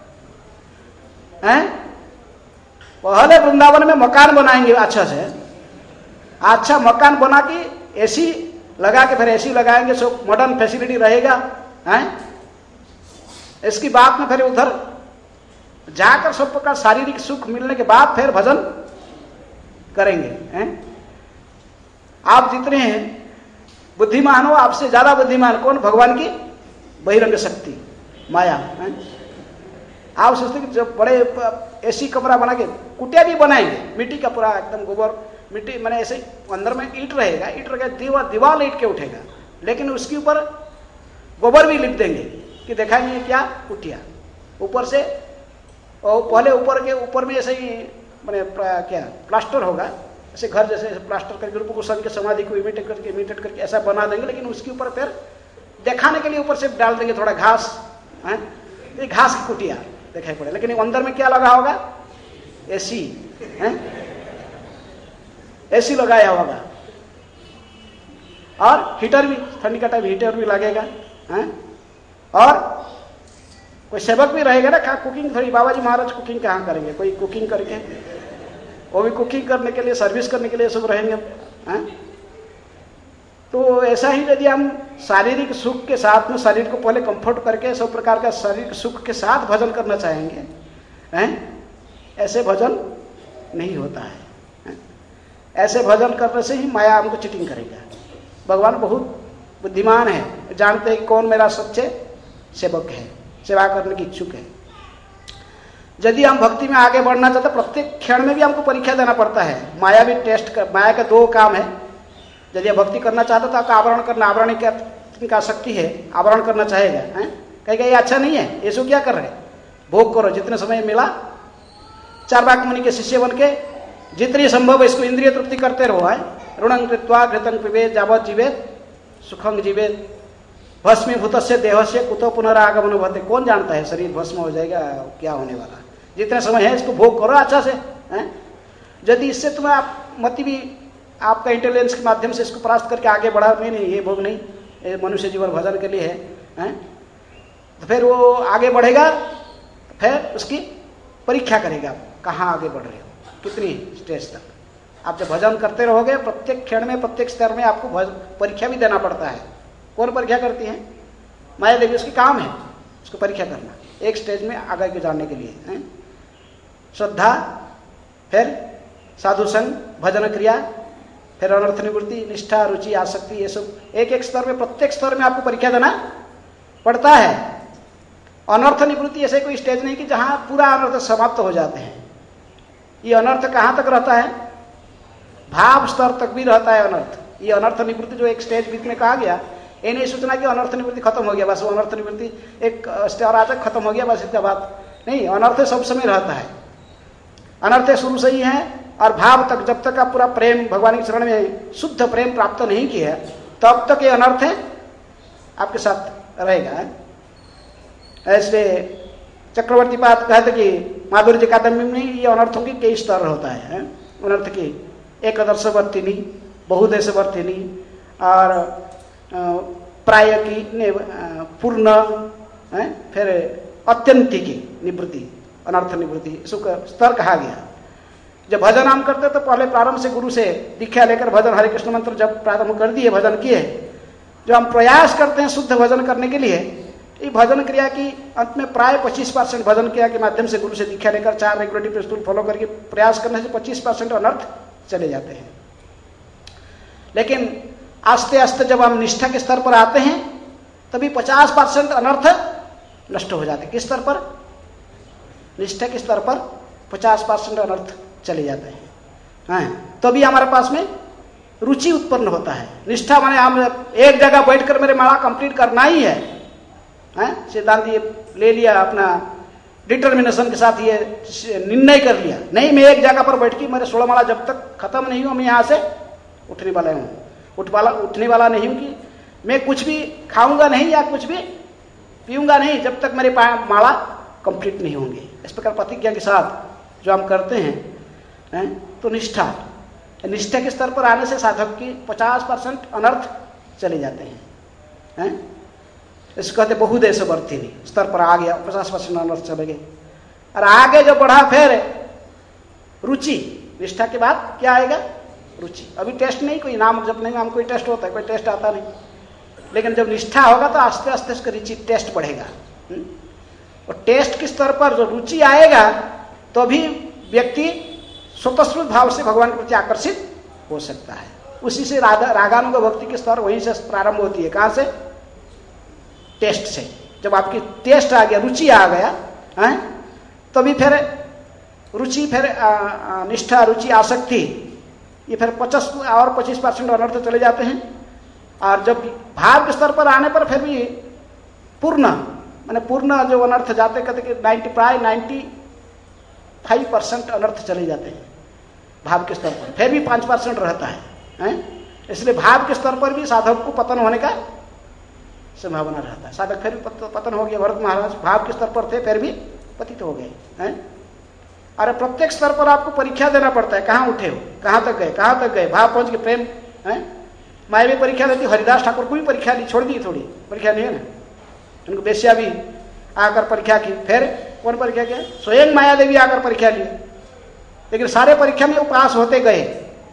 हैं पहले वृंदावन में मकान बनाएंगे अच्छा से, अच्छा मकान बना के एसी लगा के फिर एसी लगाएंगे, सब मॉडर्न फैसिलिटी रहेगा हैं। इसकी बात में फिर उधर जाकर सब प्रकार शारीरिक सुख मिलने के बाद फिर भजन करेंगे हैं। आप जितने हैं बुद्धिमान हो, आपसे ज्यादा बुद्धिमान कौन? भगवान की बहिरंग शक्ति माया है। आप सोचते कि जब बड़े ऐसी कमरा बना के कुटिया भी बनाएंगे, मिट्टी का पूरा एकदम गोबर मिट्टी मैंने ऐसे अंदर में ईंट रहेगा, ईंट रहेगा दीवार दीवार ईंट के उठेगा, लेकिन उसके ऊपर गोबर भी लिप देंगे कि दिखाएंगे क्या कुटिया ऊपर से। और पहले ऊपर के ऊपर में ऐसे ही मैंने क्या प्लास्टर होगा, ऐसे घर जैसे प्लास्टर करके रूप गोस्वामी के समाधि को इमिटेट करके इमिटेट करके ऐसा बना देंगे, लेकिन उसके ऊपर फिर दिखाने के लिए ऊपर से डाल देंगे थोड़ा घास है, ये घास की कुटिया दिखाई पड़े, लेकिन अंदर में क्या लगा होगा? एसी है, एसी लगाया होगा और हीटर भी, ठंडी का टाइम हीटर भी लगेगा है। और कोई सेवक भी रहेगा ना, कुकिंग थोड़ी बाबा जी महाराज कुकिंग कहाँ करेंगे, कोई कुकिंग करके वो भी कुकिंग करने के लिए सर्विस करने के लिए सब रहेंगे हैं। तो ऐसा ही यदि हम शारीरिक सुख के साथ में शरीर को पहले कंफर्ट करके सब प्रकार का शारीरिक सुख के साथ भजन करना चाहेंगे हैं, ऐसे भजन नहीं होता है, है? ऐसे भजन करने से ही माया हमको चीटिंग करेगा। भगवान बहुत बुद्धिमान है, जानते हैं कौन मेरा सच्चे सेवक है, सेवा करने की इच्छुक है। यदि हम भक्ति में आगे बढ़ना चाहते, प्रत्येक क्षण में भी हमको परीक्षा देना पड़ता है। माया भी टेस्ट कर, माया का दो काम है। यदि आप भक्ति करना चाहते तो आपका आवरण करना, आवरण की आसक्ति है, आवरण करना चाहेगा है? कहेगा ये अच्छा नहीं है, ये सो क्या कर रहे, भोग करो जितने समय मिला। चार्वाक मुनि के शिष्य बन के जितनी संभव इसको इंद्रिय तृप्ति करते रहो है। ऋणं कृत्वा घृतं पिबेत् यावत् जीवेत् सुखं जीवेत् भस्मीभूत से देह से कुतो पुनरागमन भवते। कौन जानता है शरीर भस्म हो जाएगा, क्या होने वाला। जितने समय है इसको भोग करो अच्छा से है। यदि इससे तुम्हें आप मति भी आपका इंटेलिजेंस के माध्यम से इसको प्राप्त करके आगे बढ़ा, नहीं नहीं ये भोग नहीं, ये मनुष्य जीवन भजन के लिए है, है? तो फिर वो आगे बढ़ेगा, फिर उसकी परीक्षा करेगा, कहाँ आगे बढ़ रहे हो, कितनी स्टेज तक। आप जब भजन करते रहोगे प्रत्येक क्षण में प्रत्येक स्तर में आपको परीक्षा भी देना पड़ता है। कौन परीक्षा करती है? माया देवी, उसकी काम है उसको परीक्षा करना एक स्टेज में आगे के जाने के लिए है? श्रद्धा, फिर साधु संग, भजन क्रिया, फिर अनर्थ निवृत्ति, निष्ठा, रुचि, आसक्ति, ये सब एक एक स्तर में प्रत्येक स्तर में आपको परीक्षा देना पड़ता है। अनर्थ निवृत्ति ऐसे कोई स्टेज नहीं कि जहां पूरा अनर्थ समाप्त हो जाते हैं। ये अनर्थ कहां तक रहता है? भाव स्तर तक भी रहता है अनर्थ। ये अनर्थ निवृत्ति जो एक स्टेज बीच में कहा गया, ये नहीं सोचना कि अनर्थ निवृत्ति खत्म हो गया बस, वो अनर्थ निवृत्ति एक स्तर आ तक खत्म हो गया बस, इसका बात नहीं। अनर्थ सब समय रहता है, अनर्थ शुरू से ही है। और भाव तक, जब तक आप पूरा प्रेम भगवान के चरण में शुद्ध प्रेम प्राप्त नहीं किया तब तक ये अनर्थ है आपके साथ रहेगा। ऐसे चक्रवर्ती पाद कहते कि माधुर्य जी कादम्बी में ये अनर्थों की कई स्तर होता है। अनर्थ की एकदर्शवर्तिनी, बहुदेशवर्तिनी और प्राय की पूर्ण, फिर अत्यंतिकी निवृत्ति, अनर्थ निवृत्ति, इसको स्तर कहा गया। जब भजन हम करते तो पहले प्रारंभ से गुरु से दीक्षा लेकर भजन, हरे कृष्ण मंत्र जब प्रारंभ कर दिए, भजन किए, जो हम प्रयास करते हैं शुद्ध भजन करने के लिए, ये भजन क्रिया की अंत में प्राय पच्चीस परसेंट भजन क्रिया के माध्यम से गुरु से दीक्षा लेकर चार रेगुलेटिव प्रिंसिपल फॉलो करके प्रयास करने से पच्चीस परसेंट अनर्थ चले जाते हैं। लेकिन आस्ते आस्ते जब हम निष्ठा के स्तर पर आते हैं तभी पचास परसेंट अनर्थ नष्ट हो जाते हैं। किस स्तर पर? निष्ठा के स्तर पर पचास परसेंट अनर्थ चले जाते हैं। हाँ, तभी हमारे पास में रुचि उत्पन्न होता है। निष्ठा माने हम एक जगह बैठकर मेरे माला कंप्लीट करना ही है, हैं? सिद्धांत ये ले लिया, अपना डिटर्मिनेशन के साथ ये निर्णय कर लिया, नहीं मैं एक जगह पर बैठ के मेरे सोलह माला जब तक खत्म नहीं हो मैं यहाँ से उठने वाला हूँ, उठ वाला उठने वाला नहीं हूँ कि मैं कुछ भी खाऊंगा नहीं या कुछ भी पीऊंगा नहीं जब तक मेरी माला कंप्लीट नहीं होंगी। इस प्रकार प्रतिज्ञा के साथ जो हम करते हैं, हैं तो निष्ठा निष्ठा के स्तर पर आने से साधक की पचास परसेंट अनर्थ चले जाते हैं, हैं इसको कहते बहुदेशवर्तिनी स्तर पर आ गया, पचास परसेंट अनर्थ चले गए। और आगे जो बढ़ा फिर रुचि, निष्ठा के बाद क्या आएगा? रुचि। अभी टेस्ट नहीं, कोई नाम जब नहीं नाम कोई टेस्ट होता है, कोई टेस्ट आता नहीं, लेकिन जब निष्ठा होगा तो आस्ते आस्ते उसका रुचि टेस्ट बढ़ेगा। हुँ? और टेस्ट के स्तर पर जो रुचि आएगा तो भी व्यक्ति स्वतःस्फूर्त भाव से भगवान के प्रति आकर्षित हो सकता है। उसी से राधा रागानुग भक्ति के स्तर वहीं से प्रारंभ होती है। कहां से? टेस्ट से। जब आपकी टेस्ट आ गया, रुचि आ गया है, तभी फिर रुचि, फिर निष्ठा, रुचि, आसक्ति, ये फिर पचास और पच्चीस परसेंट अनर्थ चले जाते हैं। और जब भाव के स्तर पर आने पर फिर भी पूर्ण माने पूर्ण जो अनर्थ जाते कहते कि नाइन्टी प्राय नाइन्टी फाइव परसेंट अनर्थ चले जाते हैं भाव के स्तर पर, फिर भी पांच परसेंट रहता है, है? इसलिए भाव के स्तर पर भी साधक को पतन होने का संभावना रहता है। साधक फिर भी पतन हो गया। भरत महाराज भाव के स्तर पर थे, फिर भी पतित हो गए, हैं? अरे प्रत्येक स्तर पर आपको परीक्षा देना पड़ता है, कहाँ उठे हो, कहाँ तक गए, कहाँ तक गए, भाव पहुंच के प्रेम, है? माया भी परीक्षा देती, हरिदास ठाकुर को भी परीक्षा ली, छोड़ दी थोड़ी, परीक्षा नहीं है ना, उनको बेश्या भी आकर परीक्षा की। फिर कौन परीक्षा किया? स्वयं माया देवी आकर परीक्षा ली, लेकिन सारे परीक्षा में वो पास होते गए,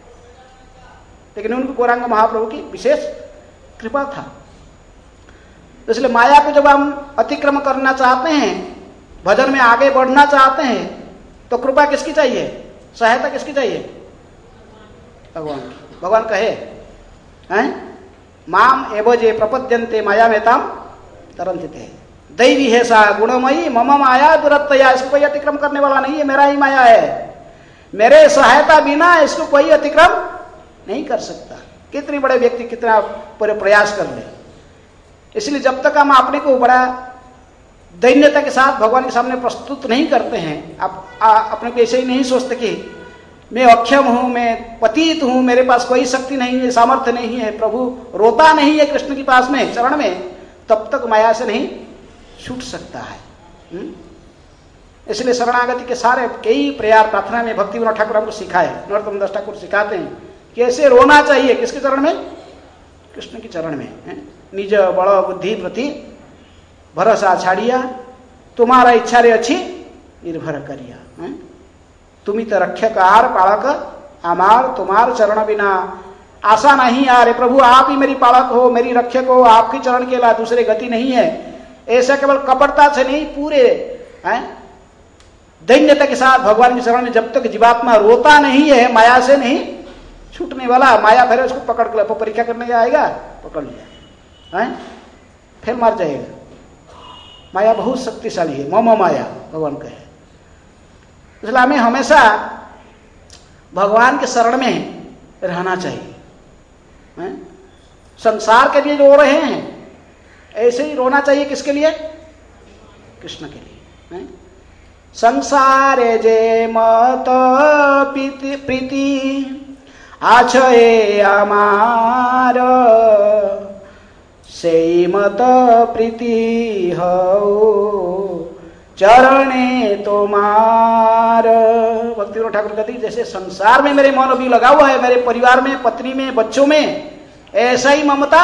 लेकिन उनको गौरांग महाप्रभु की विशेष कृपा था। इसलिए माया को जब हम अतिक्रमण करना चाहते हैं, भजन में आगे बढ़ना चाहते हैं, तो कृपा किसकी चाहिए? सहायता किसकी चाहिए? भगवान की। भगवान कहे हैं माम एवजे प्रपद्यन्ते माया मेताम तरन्ति, दैवी है सा गुणमयी मम माया दुरत्तया। इसको कोई अतिक्रम करने वाला नहीं है, मेरा ही माया है, मेरे सहायता बिना इसको कोई अतिक्रम नहीं कर सकता। कितने बड़े व्यक्ति कितना प्रयास कर ले, इसलिए जब तक हम अपने को बड़ा दैन्यता के साथ भगवान के सामने प्रस्तुत नहीं करते हैं, आप आ, अपने को ऐसे ही नहीं सोचते कि मैं अक्षम हूं, मैं पतित हूं, मेरे पास कोई शक्ति नहीं है, सामर्थ्य नहीं है, प्रभु रोता नहीं है कृष्ण के पास में चरण में, तब तक माया से नहीं छूट सकता है। हुँ? इसलिए शरणागति के सारे कई प्रयास प्रार्थना में भक्ति विनोद ठाकुर हमको सिखाए, नरोत्तम दास ठाकुर सिखाते हैं कैसे रोना चाहिए, किसके चरण में? कृष्ण के चरण में। है? निज बड़ बुद्धि प्रति भरोसा छाड़िया, तुम्हारा इच्छा रे अच्छी निर्भर करिया। है? तुम तो रक्षकार पालक आमार, तुम्हार चरण बिना आशा नहीं। यार प्रभु आप ही मेरी पालक हो, मेरी रक्षक हो, आपके चरण के अलावा दूसरे गति नहीं है। ऐसा केवल कपटता से नहीं, पूरे हैं दैन्यता के साथ भगवान के चरण में जब तक जीवात्मा रोता नहीं है, माया से नहीं छूटने वाला। माया फिर उसको पकड़ कर परीक्षा करने आएगा, पकड़ लिया, है? फिर मर जाएगा। माया बहुत शक्तिशाली है, मम माया भगवान कहे। इसलिए हमें हमेशा भगवान के शरण में रहना चाहिए। है? संसार के लिए रो रहे हैं, ऐसे ही रोना चाहिए किसके लिए? कृष्ण के लिए। है? संसारे जे मत प्रीति आछे आमार, से मत प्रीति हो चरणे तुम्हार। भक्ति विनोद ठाकुर कहते जैसे संसार में मेरे मन अभी लगा हुआ है, मेरे परिवार में, पत्नी में, बच्चों में, ऐसा ही ममता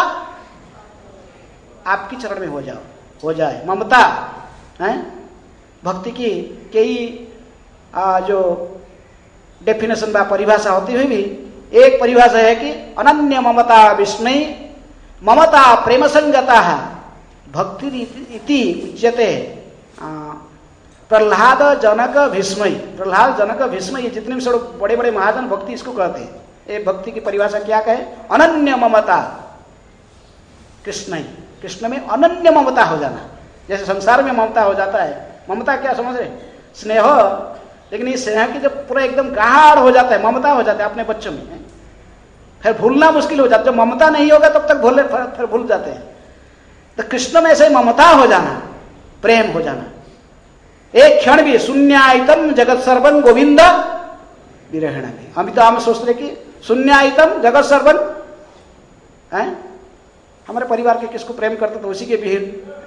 आपकी चरण में हो जाओ हो जाए। ममता है भक्ति की कई जो डेफिनेशन बा परिभाषा होती हुई भी एक परिभाषा है कि अनन्य ममता विस्मय ममता प्रेम संगता भक्ति इति उच्यते। प्रहलाद जनक भीष्मय, प्रहलाद जनक भीष्मय, ये जितने भी बड़े बड़े महाजन भक्ति इसको कहते हैं। ये भक्ति की परिभाषा क्या कहे? अनन्य ममता कृष्ण, कृष्ण में अनन्य ममता हो जाना। जैसे संसार में ममता हो जाता है, ममता क्या समझ रहे? स्नेह, लेकिन ये स्नेह की जब पूरा एकदम गाढ़ हो जाता है, ममता हो जाता है अपने बच्चों में, फिर भूलना मुश्किल हो जाता है। जब ममता नहीं होगा तब तक भूल फिर भूल जाते हैं। तो कृष्ण में ऐसे ममता हो जाना, प्रेम हो जाना, एक क्षण भी शून्यायतम जगत सर्वन गोविंद विरहण में। अभी तो हम सोच रहे कि शून्यायतम जगत सर्वन है, हमारे परिवार के किसको प्रेम करते तो उसी के भी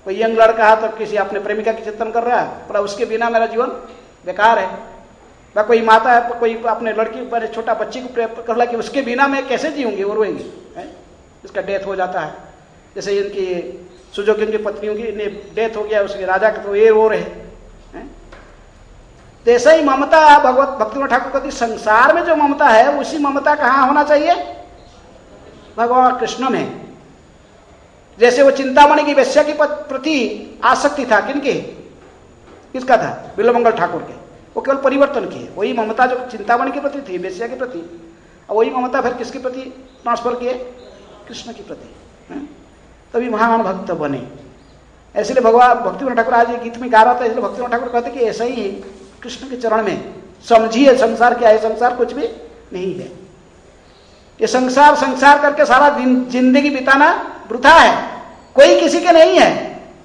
कोई यंग लड़का है तो किसी अपने प्रेमिका की चिंतन कर रहा है, पर उसके बिना मेरा जीवन बेकार है। वह कोई माता है, कोई अपने लड़की पर छोटा बच्ची को प्रेम कर रहा कि उसके बिना मैं कैसे जीऊंगी, वो रोएंगी, इसका डेथ हो जाता है। जैसे इनकी सुजोकी की पत्नियों की डेथ हो गया, उसके राजा के, तो ये रो रहे हैं। तो ऐसा ही ममता भगवत भक्तिविनोद ठाकुर कहती संसार में जो ममता है उसी ममता कहाँ होना चाहिए? भगवान कृष्ण में। जैसे वो चिंतामणि की वेश्या की प्रति आसक्ति था, किनके? किसका था? बिल्वमंगल ठाकुर के। वो केवल परिवर्तन किए, वही ममता जो चिंतामणि के प्रति थी, वेश्या के प्रति, और वही ममता फिर किसके प्रति ट्रांसफर किए? कृष्ण के प्रति। तभी महान भक्त बने। इसलिए भगवान भक्तिविनोद ठाकुर आज ये गीत में गा रहा था, इसलिए भक्तिविनोद ठाकुर कहते कि ऐसा ही है कृष्ण के चरण में समझिए संसार क्या है। संसार कुछ भी नहीं है। ये संसार संसार करके सारा दिन जिंदगी बिताना वृथा है, कोई किसी के नहीं है।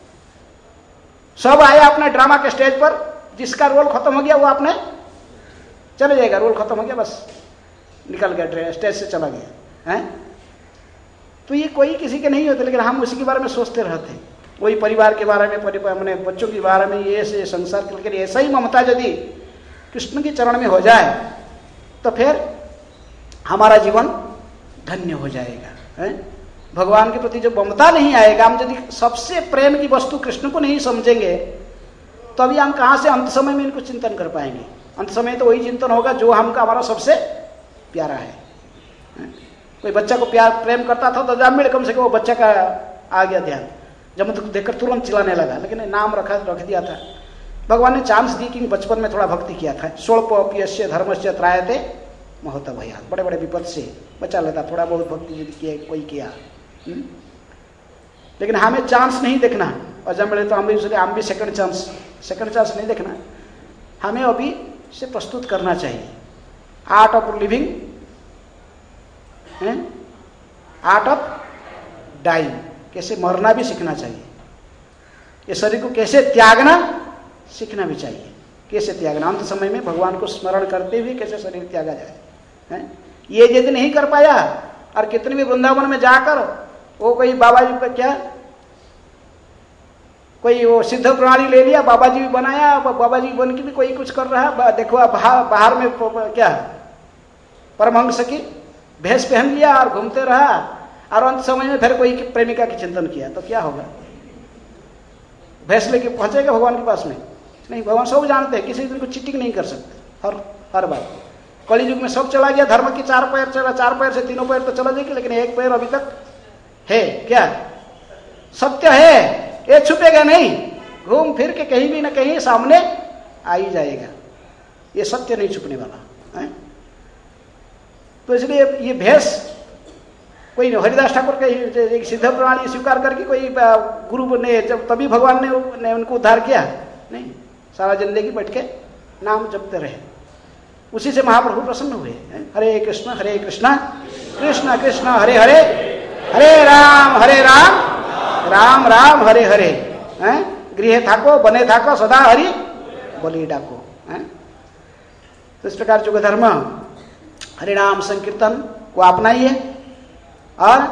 सब आया अपने ड्रामा के स्टेज पर, जिसका रोल खत्म हो गया वो अपने चले जाएगा, रोल खत्म हो गया बस निकल गया, स्टेज से चला गया है। तो ये कोई किसी के नहीं होते, लेकिन हम उसी के बारे में सोचते रहते हैं, वही परिवार के बारे में, अपने बच्चों के बारे में, ये से संसार के। लेकिन ऐसा ही ममता यदि कृष्ण के चरण में हो जाए तो फिर हमारा जीवन धन्य हो जाएगा है? भगवान के प्रति जो ममता नहीं आएगा, हम यदि सबसे प्रेम की वस्तु कृष्ण को नहीं समझेंगे तो अभी हम कहाँ से अंत समय में इनको चिंतन कर पाएंगे? अंत समय तो वही चिंतन होगा जो हमका हमारा सबसे प्यारा है। कोई बच्चा को प्यार प्रेम करता था तो जामिल कम से कम वो बच्चा का आ गया ध्यान, जब तो देखकर तुरंत चिल्लाने लगा, लेकिन नाम रखा रख दिया था। भगवान ने चांस दी कि बचपन में थोड़ा भक्ति किया था। स्वल्पस्य धर्मस्य त्रायते महत भयात, बड़े बड़े विपद से बचा लेता, थोड़ा बहुत भक्ति यदि किया कोई किया। हुँ? लेकिन हमें चांस नहीं देखना, और जब मिले तो हम भी इसलिए हम भी सेकंड चांस सेकंड चांस नहीं देखना, हमें अभी से प्रस्तुत करना चाहिए। Art of living, art of dying, कैसे मरना भी सीखना चाहिए। ये शरीर को कैसे त्यागना सीखना भी चाहिए, कैसे त्यागना। अंत समय में भगवान को स्मरण करते हुए कैसे शरीर त्यागा जाए है? ये यदि नहीं कर पाया, और कितने भी वृंदावन में जाकर वो कोई बाबा जी पर क्या कोई वो सिद्ध प्रणाली ले लिया, बाबा जी भी बनाया, बाबा जी बन के भी कोई कुछ कर रहा है। देखो बाहर बाहर में क्या परमहंस की भेष पहन लिया और घूमते रहा, और अंत समय में फिर कोई प्रेमिका की चिंतन किया तो क्या होगा? भेष लेके पहुंचेगा भगवान के पास में? नहीं, भगवान सब जानते हैं, किसी दिन को चीटिंग नहीं कर सकते। हर हर बार कलि युग में सब चला गया, धर्म की चार पैर चला, चार पैर से तीनों पैर तो चला जाएगी, लेकिन एक पैर अभी तक है। क्या सत्य है? ये छुपेगा नहीं, घूम फिर के कहीं भी ना कहीं सामने आ ही जाएगा। ये सत्य नहीं छुपने वाला है। तो इसलिए ये भेष कोई हरिदास ठाकुर के सिद्ध प्रणाली स्वीकार करके कोई गुरु ने जब तभी भगवान ने, ने उनको उद्धार किया नहीं, सारा जिंदगी बैठ के नाम जपते रहे, उसी से महाप्रभु प्रसन्न हुए। हरे कृष्ण हरे कृष्ण कृष्ण कृष्ण हरे हरे, हरे राम हरे राम राम राम हरे हरे। गृह थाको बने थाको सदा हरि बोली डाको। तो इस प्रकार जो धर्म हरिनाम संकीर्तन को अपनाइए, और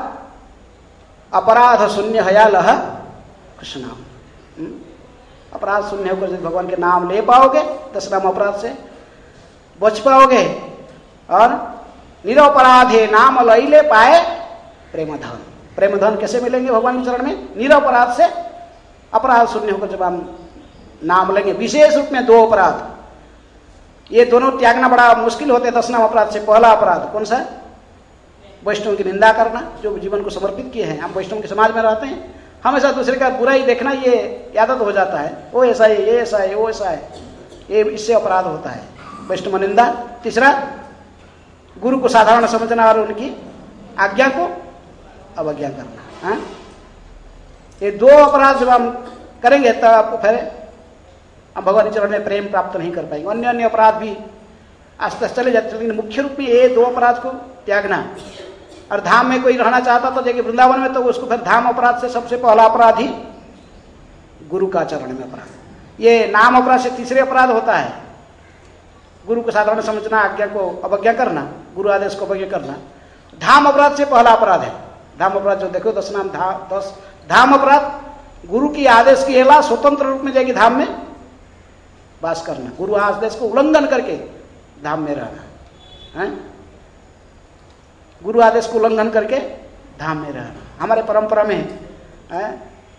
अपराध शून्य हयालह कृष्ण नाम, अपराध शून्य होकर यदि भगवान के नाम ले पाओगे, दस नाम अपराध से बच पाओगे, और निरपराधे नाम लैले पाए प्रेम धन। प्रेम धन कैसे मिलेंगे भगवान के चरण में? निरपराध से, अपराध शून्य होकर जब हम नाम लेंगे। विशेष रूप में दो अपराध, ये दोनों त्यागना बड़ा मुश्किल होते हैं दस नाम अपराध से। पहला अपराध कौन सा? वैष्णव की निंदा करना, जो जीवन को समर्पित किए हैं। हम वैष्णव के समाज में रहते हैं, हमेशा दूसरे का बुराई देखना ये आदत हो जाता है, वो ऐसा है, ये ऐसा है, वो ऐसा है, ये इससे अपराध होता है, वैष्णव निंदा। तीसरा, गुरु को साधारण समझना और उनकी आज्ञा को अवज्ञा करना। हाँ? ये दो अपराध जब हम करेंगे तब आपको फिर हम भगवान के चरण में प्रेम प्राप्त नहीं कर पाएंगे। अन्य अन्य अपराध भी आस्ते आस्ते चले जाते, लेकिन मुख्य रूप में ये दो अपराध को त्यागना। और धाम में कोई रहना चाहता तो देखिए वृंदावन में, तो उसको फिर धाम अपराध से सबसे पहला अपराध ही गुरु का चरण में अपराध। ये नाम अपराध से तीसरे अपराध होता है गुरु को साधारण समझना, आज्ञा को अवज्ञा करना, गुरु आदेश को अवज्ञा करना। धाम अपराध से पहला अपराध है। धाम अपराध जो देखो दस नाम धा, दस धाम अपराध गुरु की आदेश की हेला स्वतंत्र रूप में जाएगी धाम में वास करना, गुरु आदेश को उल्लंघन करके धाम में रहना है, गुरु आदेश को उल्लंघन करके धाम में रहना। हमारे परंपरा में है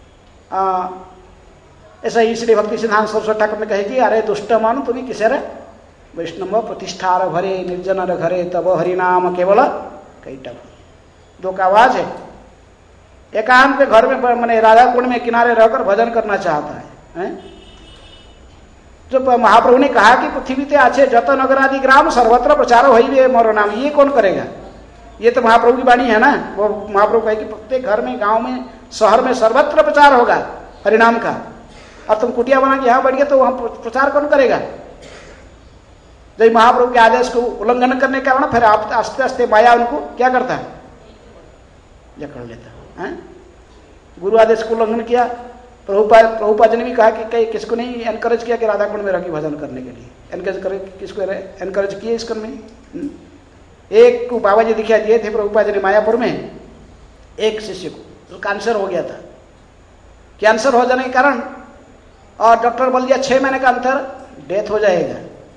ऐसा ही इसलिए भक्ति सिद्धांत सरस्वती ठाकुर ने कहे कि अरे दुष्ट मन तुम्हें किसे रे वैष्णव प्रतिष्ठार भरे निर्जन घरे तब हरिनाम केवल कैटव। दो का आवाज है, एकांत पे घर में मैंने राधा कुंड में किनारे रहकर भजन करना चाहता है, है? जो महाप्रभु ने कहा कि पृथ्वी ते आछे जत नगर आदि ग्राम सर्वत्र प्रचार हो ही मोरो नाम, ये कौन करेगा? ये तो महाप्रभु की वाणी है ना। वो महाप्रभु कहे कि प्रत्येक घर में गांव में शहर में सर्वत्र प्रचार होगा हरिनाम का, और तुम कुटिया बना के यहाँ बैठ गए तो वहां प्रचार कौन करेगा? जब महाप्रभु के आदेश को उल्लंघन करने के कारण फिर आस्ते आस्ते माया उनको क्या करता है, जकड़ लेता है। गुरु आदेश को उल्लंघन किया। प्रभुपाद प्रभुपाद ने भी कहा कि कई किसको नहीं एनकरेज किया कि राधा कुंड में रखी भजन करने के लिए, एनकरेज करे किसको एनकरेज किए इस कर्म में। एक को बाबा जी दिखा दिए थे प्रभुपाद जी ने मायापुर में, एक शिष्य को तो कैंसर हो गया था। कैंसर हो जाने के कारण और डॉक्टर बोल दिया छह महीने का अंतर डेथ हो जाएगा।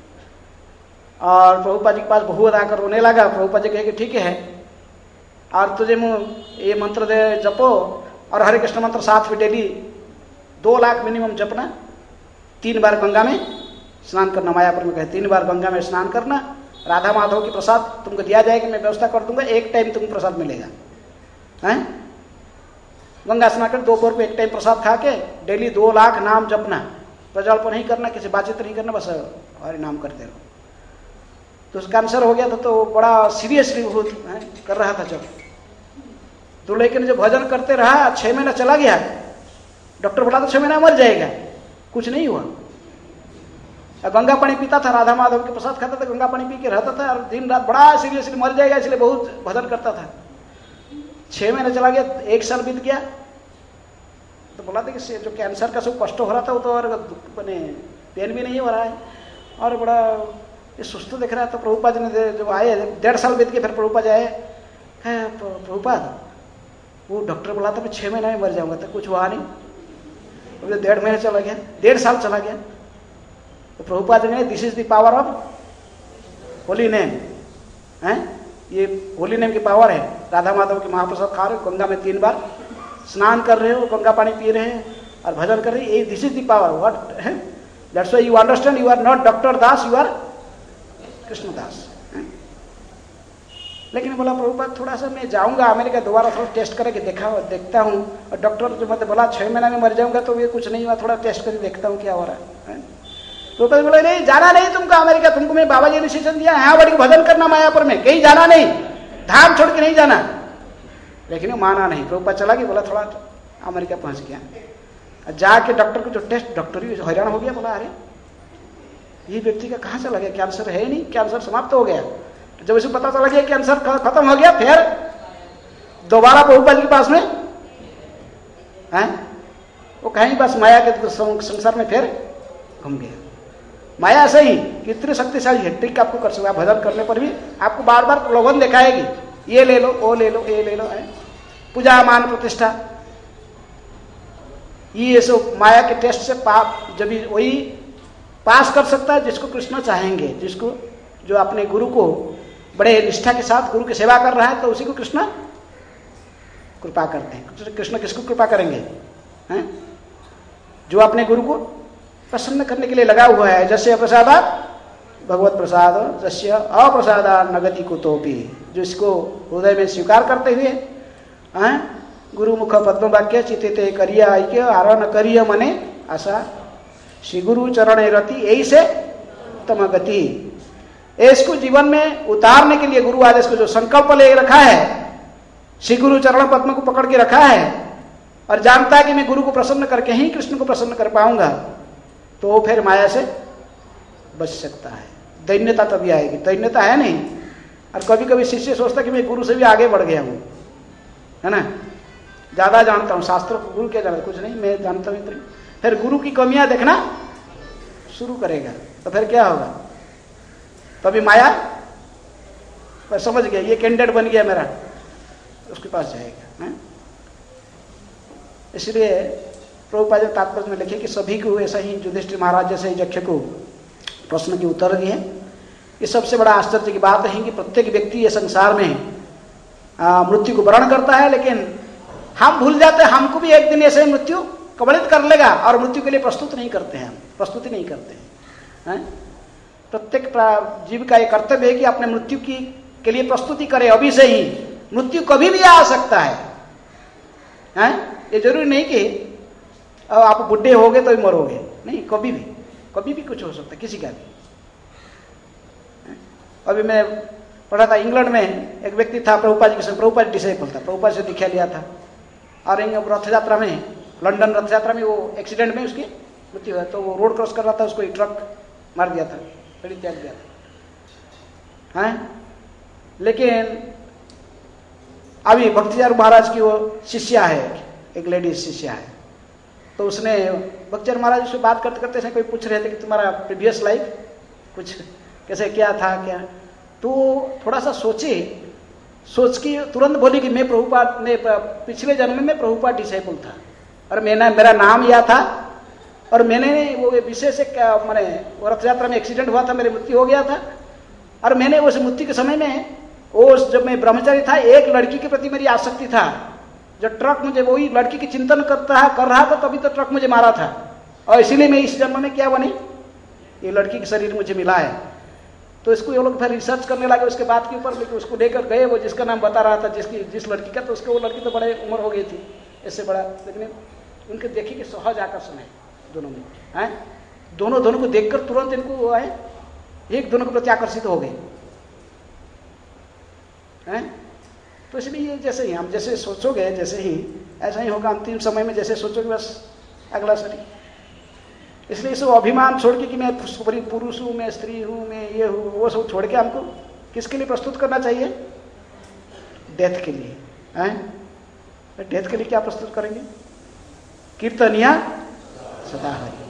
और प्रभुपाद जी के पास बहु आकर रोने लगा। प्रभुपाद जी कहे कि ठीक है, और तुझे मुँह ये मंत्र दे जपो और हरे कृष्ण मंत्र साथ में डेली दो लाख मिनिमम जपना, तीन बार गंगा में स्नान करना। मायापुर में कहे तीन बार गंगा में स्नान करना, राधा माधव की प्रसाद तुमको दिया जाएगा, मैं व्यवस्था कर दूंगा, एक टाइम तुमको प्रसाद मिलेगा हैं। गंगा स्नान कर दो बार को एक टाइम प्रसाद खा के डेली दो लाख नाम जपना, प्रजल्प नहीं करना, किसी बातचीत नहीं करना, बस हरे नाम करते रहो। तो उसका कैंसर हो गया था तो बड़ा सीरियसली बहुत कर रहा था जब, तो लेकिन जब भजन करते रहा छह महीना चला गया, डॉक्टर बोला तो छह महीना मर जाएगा, कुछ नहीं हुआ। गंगा पानी पीता था, राधा माधव के प्रसाद खाता था, गंगा पानी पी के रहता था, और दिन रात बड़ा सीरियसली मर जाएगा इसलिए बहुत भजन करता था। छह महीने चला गया, एक साल बीत गया, तो बोला था कि जो कैंसर का सब कष्ट हो रहा था वो तो और मैंने पेन भी नहीं हो रहा है और बड़ा ये सुस्त दिख रहा है। तो प्रभुपाद ने जब आए डेढ़ साल बीत के फिर प्रभुपाद आए, प्रभुपाद वो डॉक्टर बोला था मैं छह महीने में मर जाऊंगा, तो कुछ हुआ नहीं। डेढ़ महीने चला गया, डेढ़ साल चला गया। तो प्रभुपाद ने this is the power of holy name है, ये होली नेम की पावर है। राधा माधव के महाप्रसाद खा रहे हो, गंगा में तीन बार स्नान कर रहे हो, गंगा पानी पी रहे हैं और भजन कर रहे हैं, this is the power what है। That's why you understand you are not doctor Das, you are Krishna Das. लेकिन बोला प्रभुपाद थोड़ा सा मैं जाऊंगा अमेरिका दोबारा थोड़ा टेस्ट करके देखा देखता हूँ। और डॉक्टर जो मतलब बोला छह महीना में मर जाऊंगा तो ये कुछ नहीं हुआ, थोड़ा टेस्ट करके देखता हूँ क्या हो रहा है। प्रभुपाद बोला नहीं जाना नहीं तुमको अमेरिका, तुमको मैं बाबा जी ने डिसीजन दिया यहाँ बड़ी भजन करना मायापुर में, कहीं जाना नहीं, धाम छोड़ के नहीं जाना। लेकिन वो माना नहीं, प्रभुपाद चला गया, बोला थोड़ा अमेरिका पहुंच गया। जाके डॉक्टर को जो टेस्ट, डॉक्टर भी हैरान हो गया, बोला अरे ये व्यक्ति का कहाँ चला गया, कैंसर है नहीं, कैंसर समाप्त हो गया। जब इसे पता चला गया कैंसर खत्म हो गया, फिर दोबारा प्रभुपाद के पास में हैं, वो कहीं बस माया के संसार में फिर घूम गया। माया से ही कितनी शक्तिशाली है, ट्रिक आपको कर सकते, भजन करने पर भी आपको बार बार प्रलोभन दिखाएगी, ये ले लो वो ले लो ये ले लो है, पूजा मान प्रतिष्ठा, ये सब माया के टेस्ट से पाप जब वही पास कर सकता है जिसको कृष्ण चाहेंगे, जिसको जो अपने गुरु को बड़े निष्ठा के साथ गुरु की सेवा कर रहा है तो उसी को कृष्ण कृपा करते हैं। कृष्ण किसको कृपा करेंगे हैं? जो अपने गुरु को प्रसन्न करने के लिए लगा हुआ है। जस्य प्रसादात् भगवत प्रसाद जस्य अप्रसादात् न गति कुतोपि, जो इसको हृदय में स्वीकार करते हुए हैं गुरु मुख पद्म वाक्य चिते करिय ऐक्य आरण करिय मने आशा श्री गुरु चरण रति, यही से उत्तम गति। इसको जीवन में उतारने के लिए गुरु आदेश को जो संकल्प ले रखा है, श्री गुरु चरण पद्म को पकड़ के रखा है और जानता है कि मैं गुरु को प्रसन्न करके ही कृष्ण को प्रसन्न कर पाऊंगा, तो फिर माया से बच सकता है। दैन्यता तभी आएगी, दैन्यता है नहीं। और कभी कभी शिष्य सोचता कि मैं गुरु से भी आगे बढ़ गया हूं, है ना, ज्यादा जानता हूं, शास्त्र को गुरु क्या जानता, कुछ नहीं मैं जानता हूं इतनी। फिर गुरु की कमियां देखना शुरू करेगा तो फिर क्या होगा, तभी माया पर समझ गया ये कैंडिडेट बन गया मेरा, उसके पास जाएगा। इसलिए प्रभुपाद तात्पर्य में लिखे कि सभी को ऐसा ही युधिष्ठिर महाराज जैसे यक्ष को प्रश्न के उत्तर दिए। ये सबसे बड़ा आश्चर्य की बात है कि प्रत्येक व्यक्ति ये संसार में आ, मृत्यु को वर्ण करता है, लेकिन हम भूल जाते हैं हमको भी एक दिन ऐसे मृत्यु कबलित कर लेगा और मृत्यु के लिए प्रस्तुत नहीं करते हैं, हम प्रस्तुति नहीं करते हैं, हैं? प्रत्येक जीव का ये कर्तव्य है कि अपने मृत्यु की के लिए प्रस्तुति करे अभी से ही। मृत्यु कभी भी आ सकता है, हैं? ये जरूरी नहीं कि आप बुढ़े होगे तो ही मरोगे, नहीं, कभी भी कभी भी कुछ हो सकता है किसी का भी। अभी मैं पढ़ा था इंग्लैंड में एक व्यक्ति था, प्रभुपाद जी के संग, प्रभुपाद डिसेबल था, प्रभुपाद से दीक्षा लिया था, और रथ यात्रा में, लंदन रथ यात्रा में वो एक्सीडेंट में उसकी मृत्यु हुआ। तो वो रोड क्रॉस कर रहा था, उसको एक ट्रक मार दिया था, गाड़ी त्याग दिया था, हैं? लेकिन अभी भक्तिचार्य महाराज की वो शिष्या है, एक लेडीज शिष्या है, तो उसने भक्तिचार्य महाराज से बात करते करते कोई पूछ रहे थे कि तुम्हारा प्रीवियस लाइफ कुछ कैसे क्या था क्या, तो थोड़ा सा सोचे, सोच के तुरंत बोली कि मैं प्रभुपाद ने पिछले जन्म में प्रभुपाद डिसेबल था, और मैंने मेरा नाम यह था, और मैंने वो विशेष मैंने रथ यात्रा में एक्सीडेंट हुआ था, मेरी मृत्यु हो गया था, और मैंने उस मृत्यु के समय में वो जब मैं ब्रह्मचारी था, एक लड़की के प्रति मेरी आसक्ति था, जब ट्रक मुझे वही लड़की की चिंतन करता है कर रहा था तभी तो ट्रक मुझे मारा था, और इसीलिए मैं इस जन्म में क्या बनी, ये लड़की का शरीर मुझे मिला है। तो इसको ये लोग फिर रिसर्च करने लगे उसके बात के ऊपर, लेकिन उसको लेकर गए, वो जिसका नाम बता रहा था, जिसकी जिस लड़की का, तो उसको वो लड़की तो बड़े उम्र हो गई थी, इससे बड़ा, लेकिन उनके देखिए कि सहज आकर्षण है दोनों में, हैं? दोनों दोनों को देखकर तुरंत इनको वो है, एक दोनों के प्रति आकर्षित हो गए, हैं? तो इसलिए ये जैसे ही हम जैसे सोचोगे जैसे ही ऐसा ही होगा, अंतिम समय में जैसे सोचोगे बस अगला शरीर। इसलिए सब अभिमान छोड़ के कि मैं पुरुष हूँ, मैं स्त्री हूँ, मैं ये हूँ, वो सब छोड़ के हमको किसके लिए प्रस्तुत करना चाहिए? डेथ के लिए, हैं? डेथ के लिए क्या प्रस्तुत करेंगे? कीर्तनिया सदा हरि,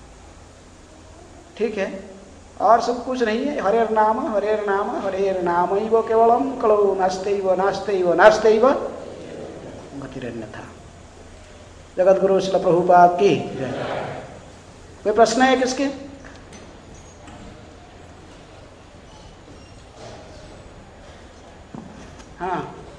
ठीक है, और सब कुछ नहीं है। हरेर नाम हरेर नाम हरेर नाम वो केवलम कलो नास्ते वो नास्ते वो नास्ते वो गतिरन्यथा। जगत गुरु श्रील प्रभुपाद की जय। कोई प्रश्न है किसके? हाँ,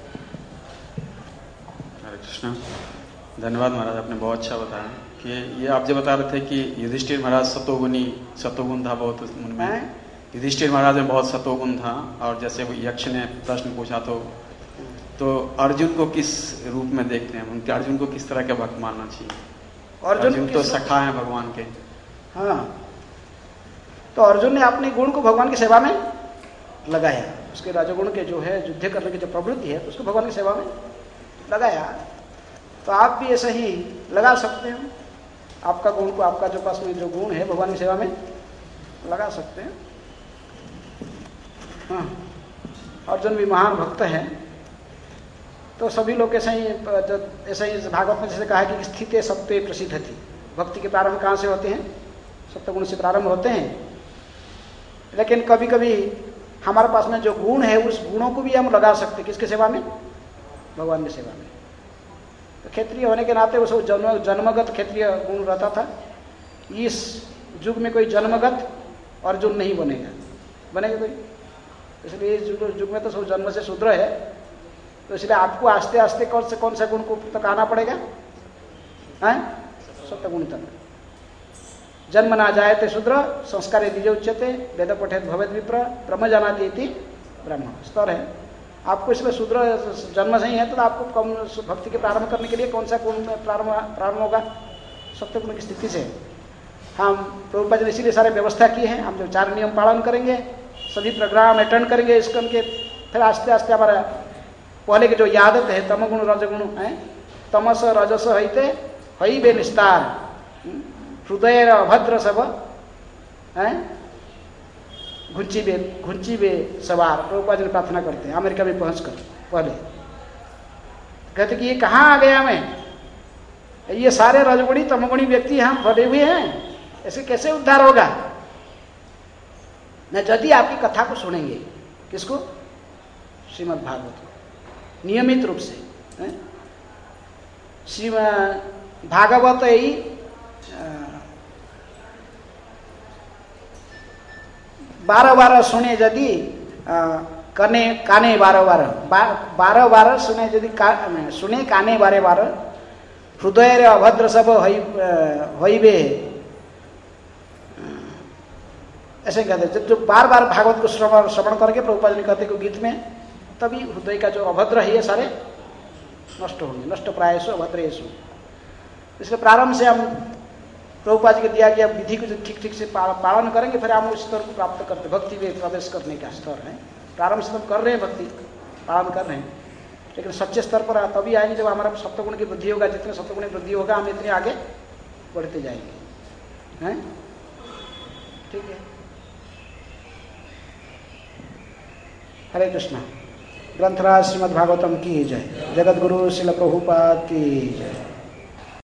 हरे कृष्ण। धन्यवाद महाराज, आपने बहुत अच्छा बताया कि ये आप जो बता रहे थे कि युधिष्ठिर महाराज सतोगुणी, सतोगुण था बहुत उनमें, युधिष्ठिर महाराज में बहुत सतोगुण था, और जैसे वो यक्ष ने प्रश्न पूछा तो तो अर्जुन को किस रूप में देखते हैं? उनके अर्जुन को किस तरह का भक्त मानना चाहिए? अर्जुन, अर्जुन तो सखा है भगवान के। हाँ, तो अर्जुन ने अपने गुण को भगवान की सेवा में लगाया, उसके राजगुण के जो है युद्ध करने की जो प्रवृत्ति है उसको भगवान की सेवा में लगाया। तो आप भी ऐसा ही लगा सकते हो, आपका गुण को, आपका जो पास में जो गुण है भगवान की सेवा में लगा सकते हैं। हाँ, अर्जुन भी महान भक्त है, तो सभी लोग ऐसा ही ऐसा ही भागवत में जैसे कहा है कि स्थिति सत्वे प्रसिद्ध थी। भक्ति के प्रारंभ कहाँ से होते हैं? सत्वगुण से प्रारंभ होते हैं। लेकिन कभी कभी हमारे पास में जो गुण है उस गुणों को भी हम लगा सकते हैं किसके सेवा में? भगवान की सेवा में। तो क्षेत्रीय होने के नाते वो जन्म जन्मगत क्षेत्रीय गुण रहता था। इस युग में कोई जन्मगत अर्जुन नहीं बनेगा, बनेगा कोई? इसलिए इस युग में तो सब जन्म से शूद्र है, तो इसलिए आपको आस्ते आस्ते कौन से कौन से गुण को तक आना पड़ेगा? हैं? सत्वगुण तक। जन्म ना जायते शूद्र संस्कारे द्विज उच्यते वेद पठेत भवेद विप्र ब्रह्म जानाति इति ब्रह्म स्तर है। आपको इसमें शूद्र जन्म से ही है, तो आपको कम भक्ति के प्रारंभ करने के लिए कौन सा गुण में प्रारंभ प्रारंभ होगा? सत्वगुण की स्थिति से। हम प्रभुपाद जी ने इसीलिए सारे व्यवस्था की है। हम जो चार नियम पालन करेंगे, सभी प्रोग्राम अटेंड करेंगे इसको के, फिर आस्ते आस्ते हमारा पहले की जो आदत है तमगुण रजगुण है, तमस रजस हईते हई बे निस्तार हृदय अभद्र सब है घुंची बे घुंची बे सवार। प्रभुपाद जी ने प्रार्थना करते हैं अमेरिका में पहुंच कर। पहले कहते कि ये कहाँ आ गया मैं, ये सारे रजगुणी तमगुणी व्यक्ति हम भरे हुए हैं, ऐसे कैसे उद्धार होगा? न यदि आपकी कथा को सुनेंगे, किसको? श्रीमद् भागवत को नियमित रूप से। श्रीमद् भागवत यही बारह बारह सुने यदि कने काने बारह बारह बारह बारह सुने यदि का, सुने काने बारह बारह हृदय रे अभद्र सब होइबे, ऐसे कहते जब जो बार बार भागवत को श्रवण श्रवण करके प्रभुपाद जी कहते को गीत में, तभी हृदय का जो अभद्र है ये सारे नष्ट होंगे। नष्ट प्रायसु अभद्रेषु। इसलिए प्रारंभ से हम प्रभुपाद जी के दिया गया विधि को ठीक ठीक से पालन करेंगे, फिर हम उस स्तर को प्राप्त करते, भक्ति में प्रवेश करने का स्तर है। प्रारंभ से हम कर रहे हैं, भक्ति पालन कर रहे हैं, लेकिन सच्चे स्तर पर तभी आएंगे जब हमारा सप्तगुण की वृद्धि होगा। जितने सप्तगुण की वृद्धि होगा हम इतने आगे बढ़ते जाएंगे, हैं? ठीक है। हरे कृष्णा। ग्रंथराज श्रीमद् भागवतम की जय। जगत गुरु श्रील प्रभुपाद की जय।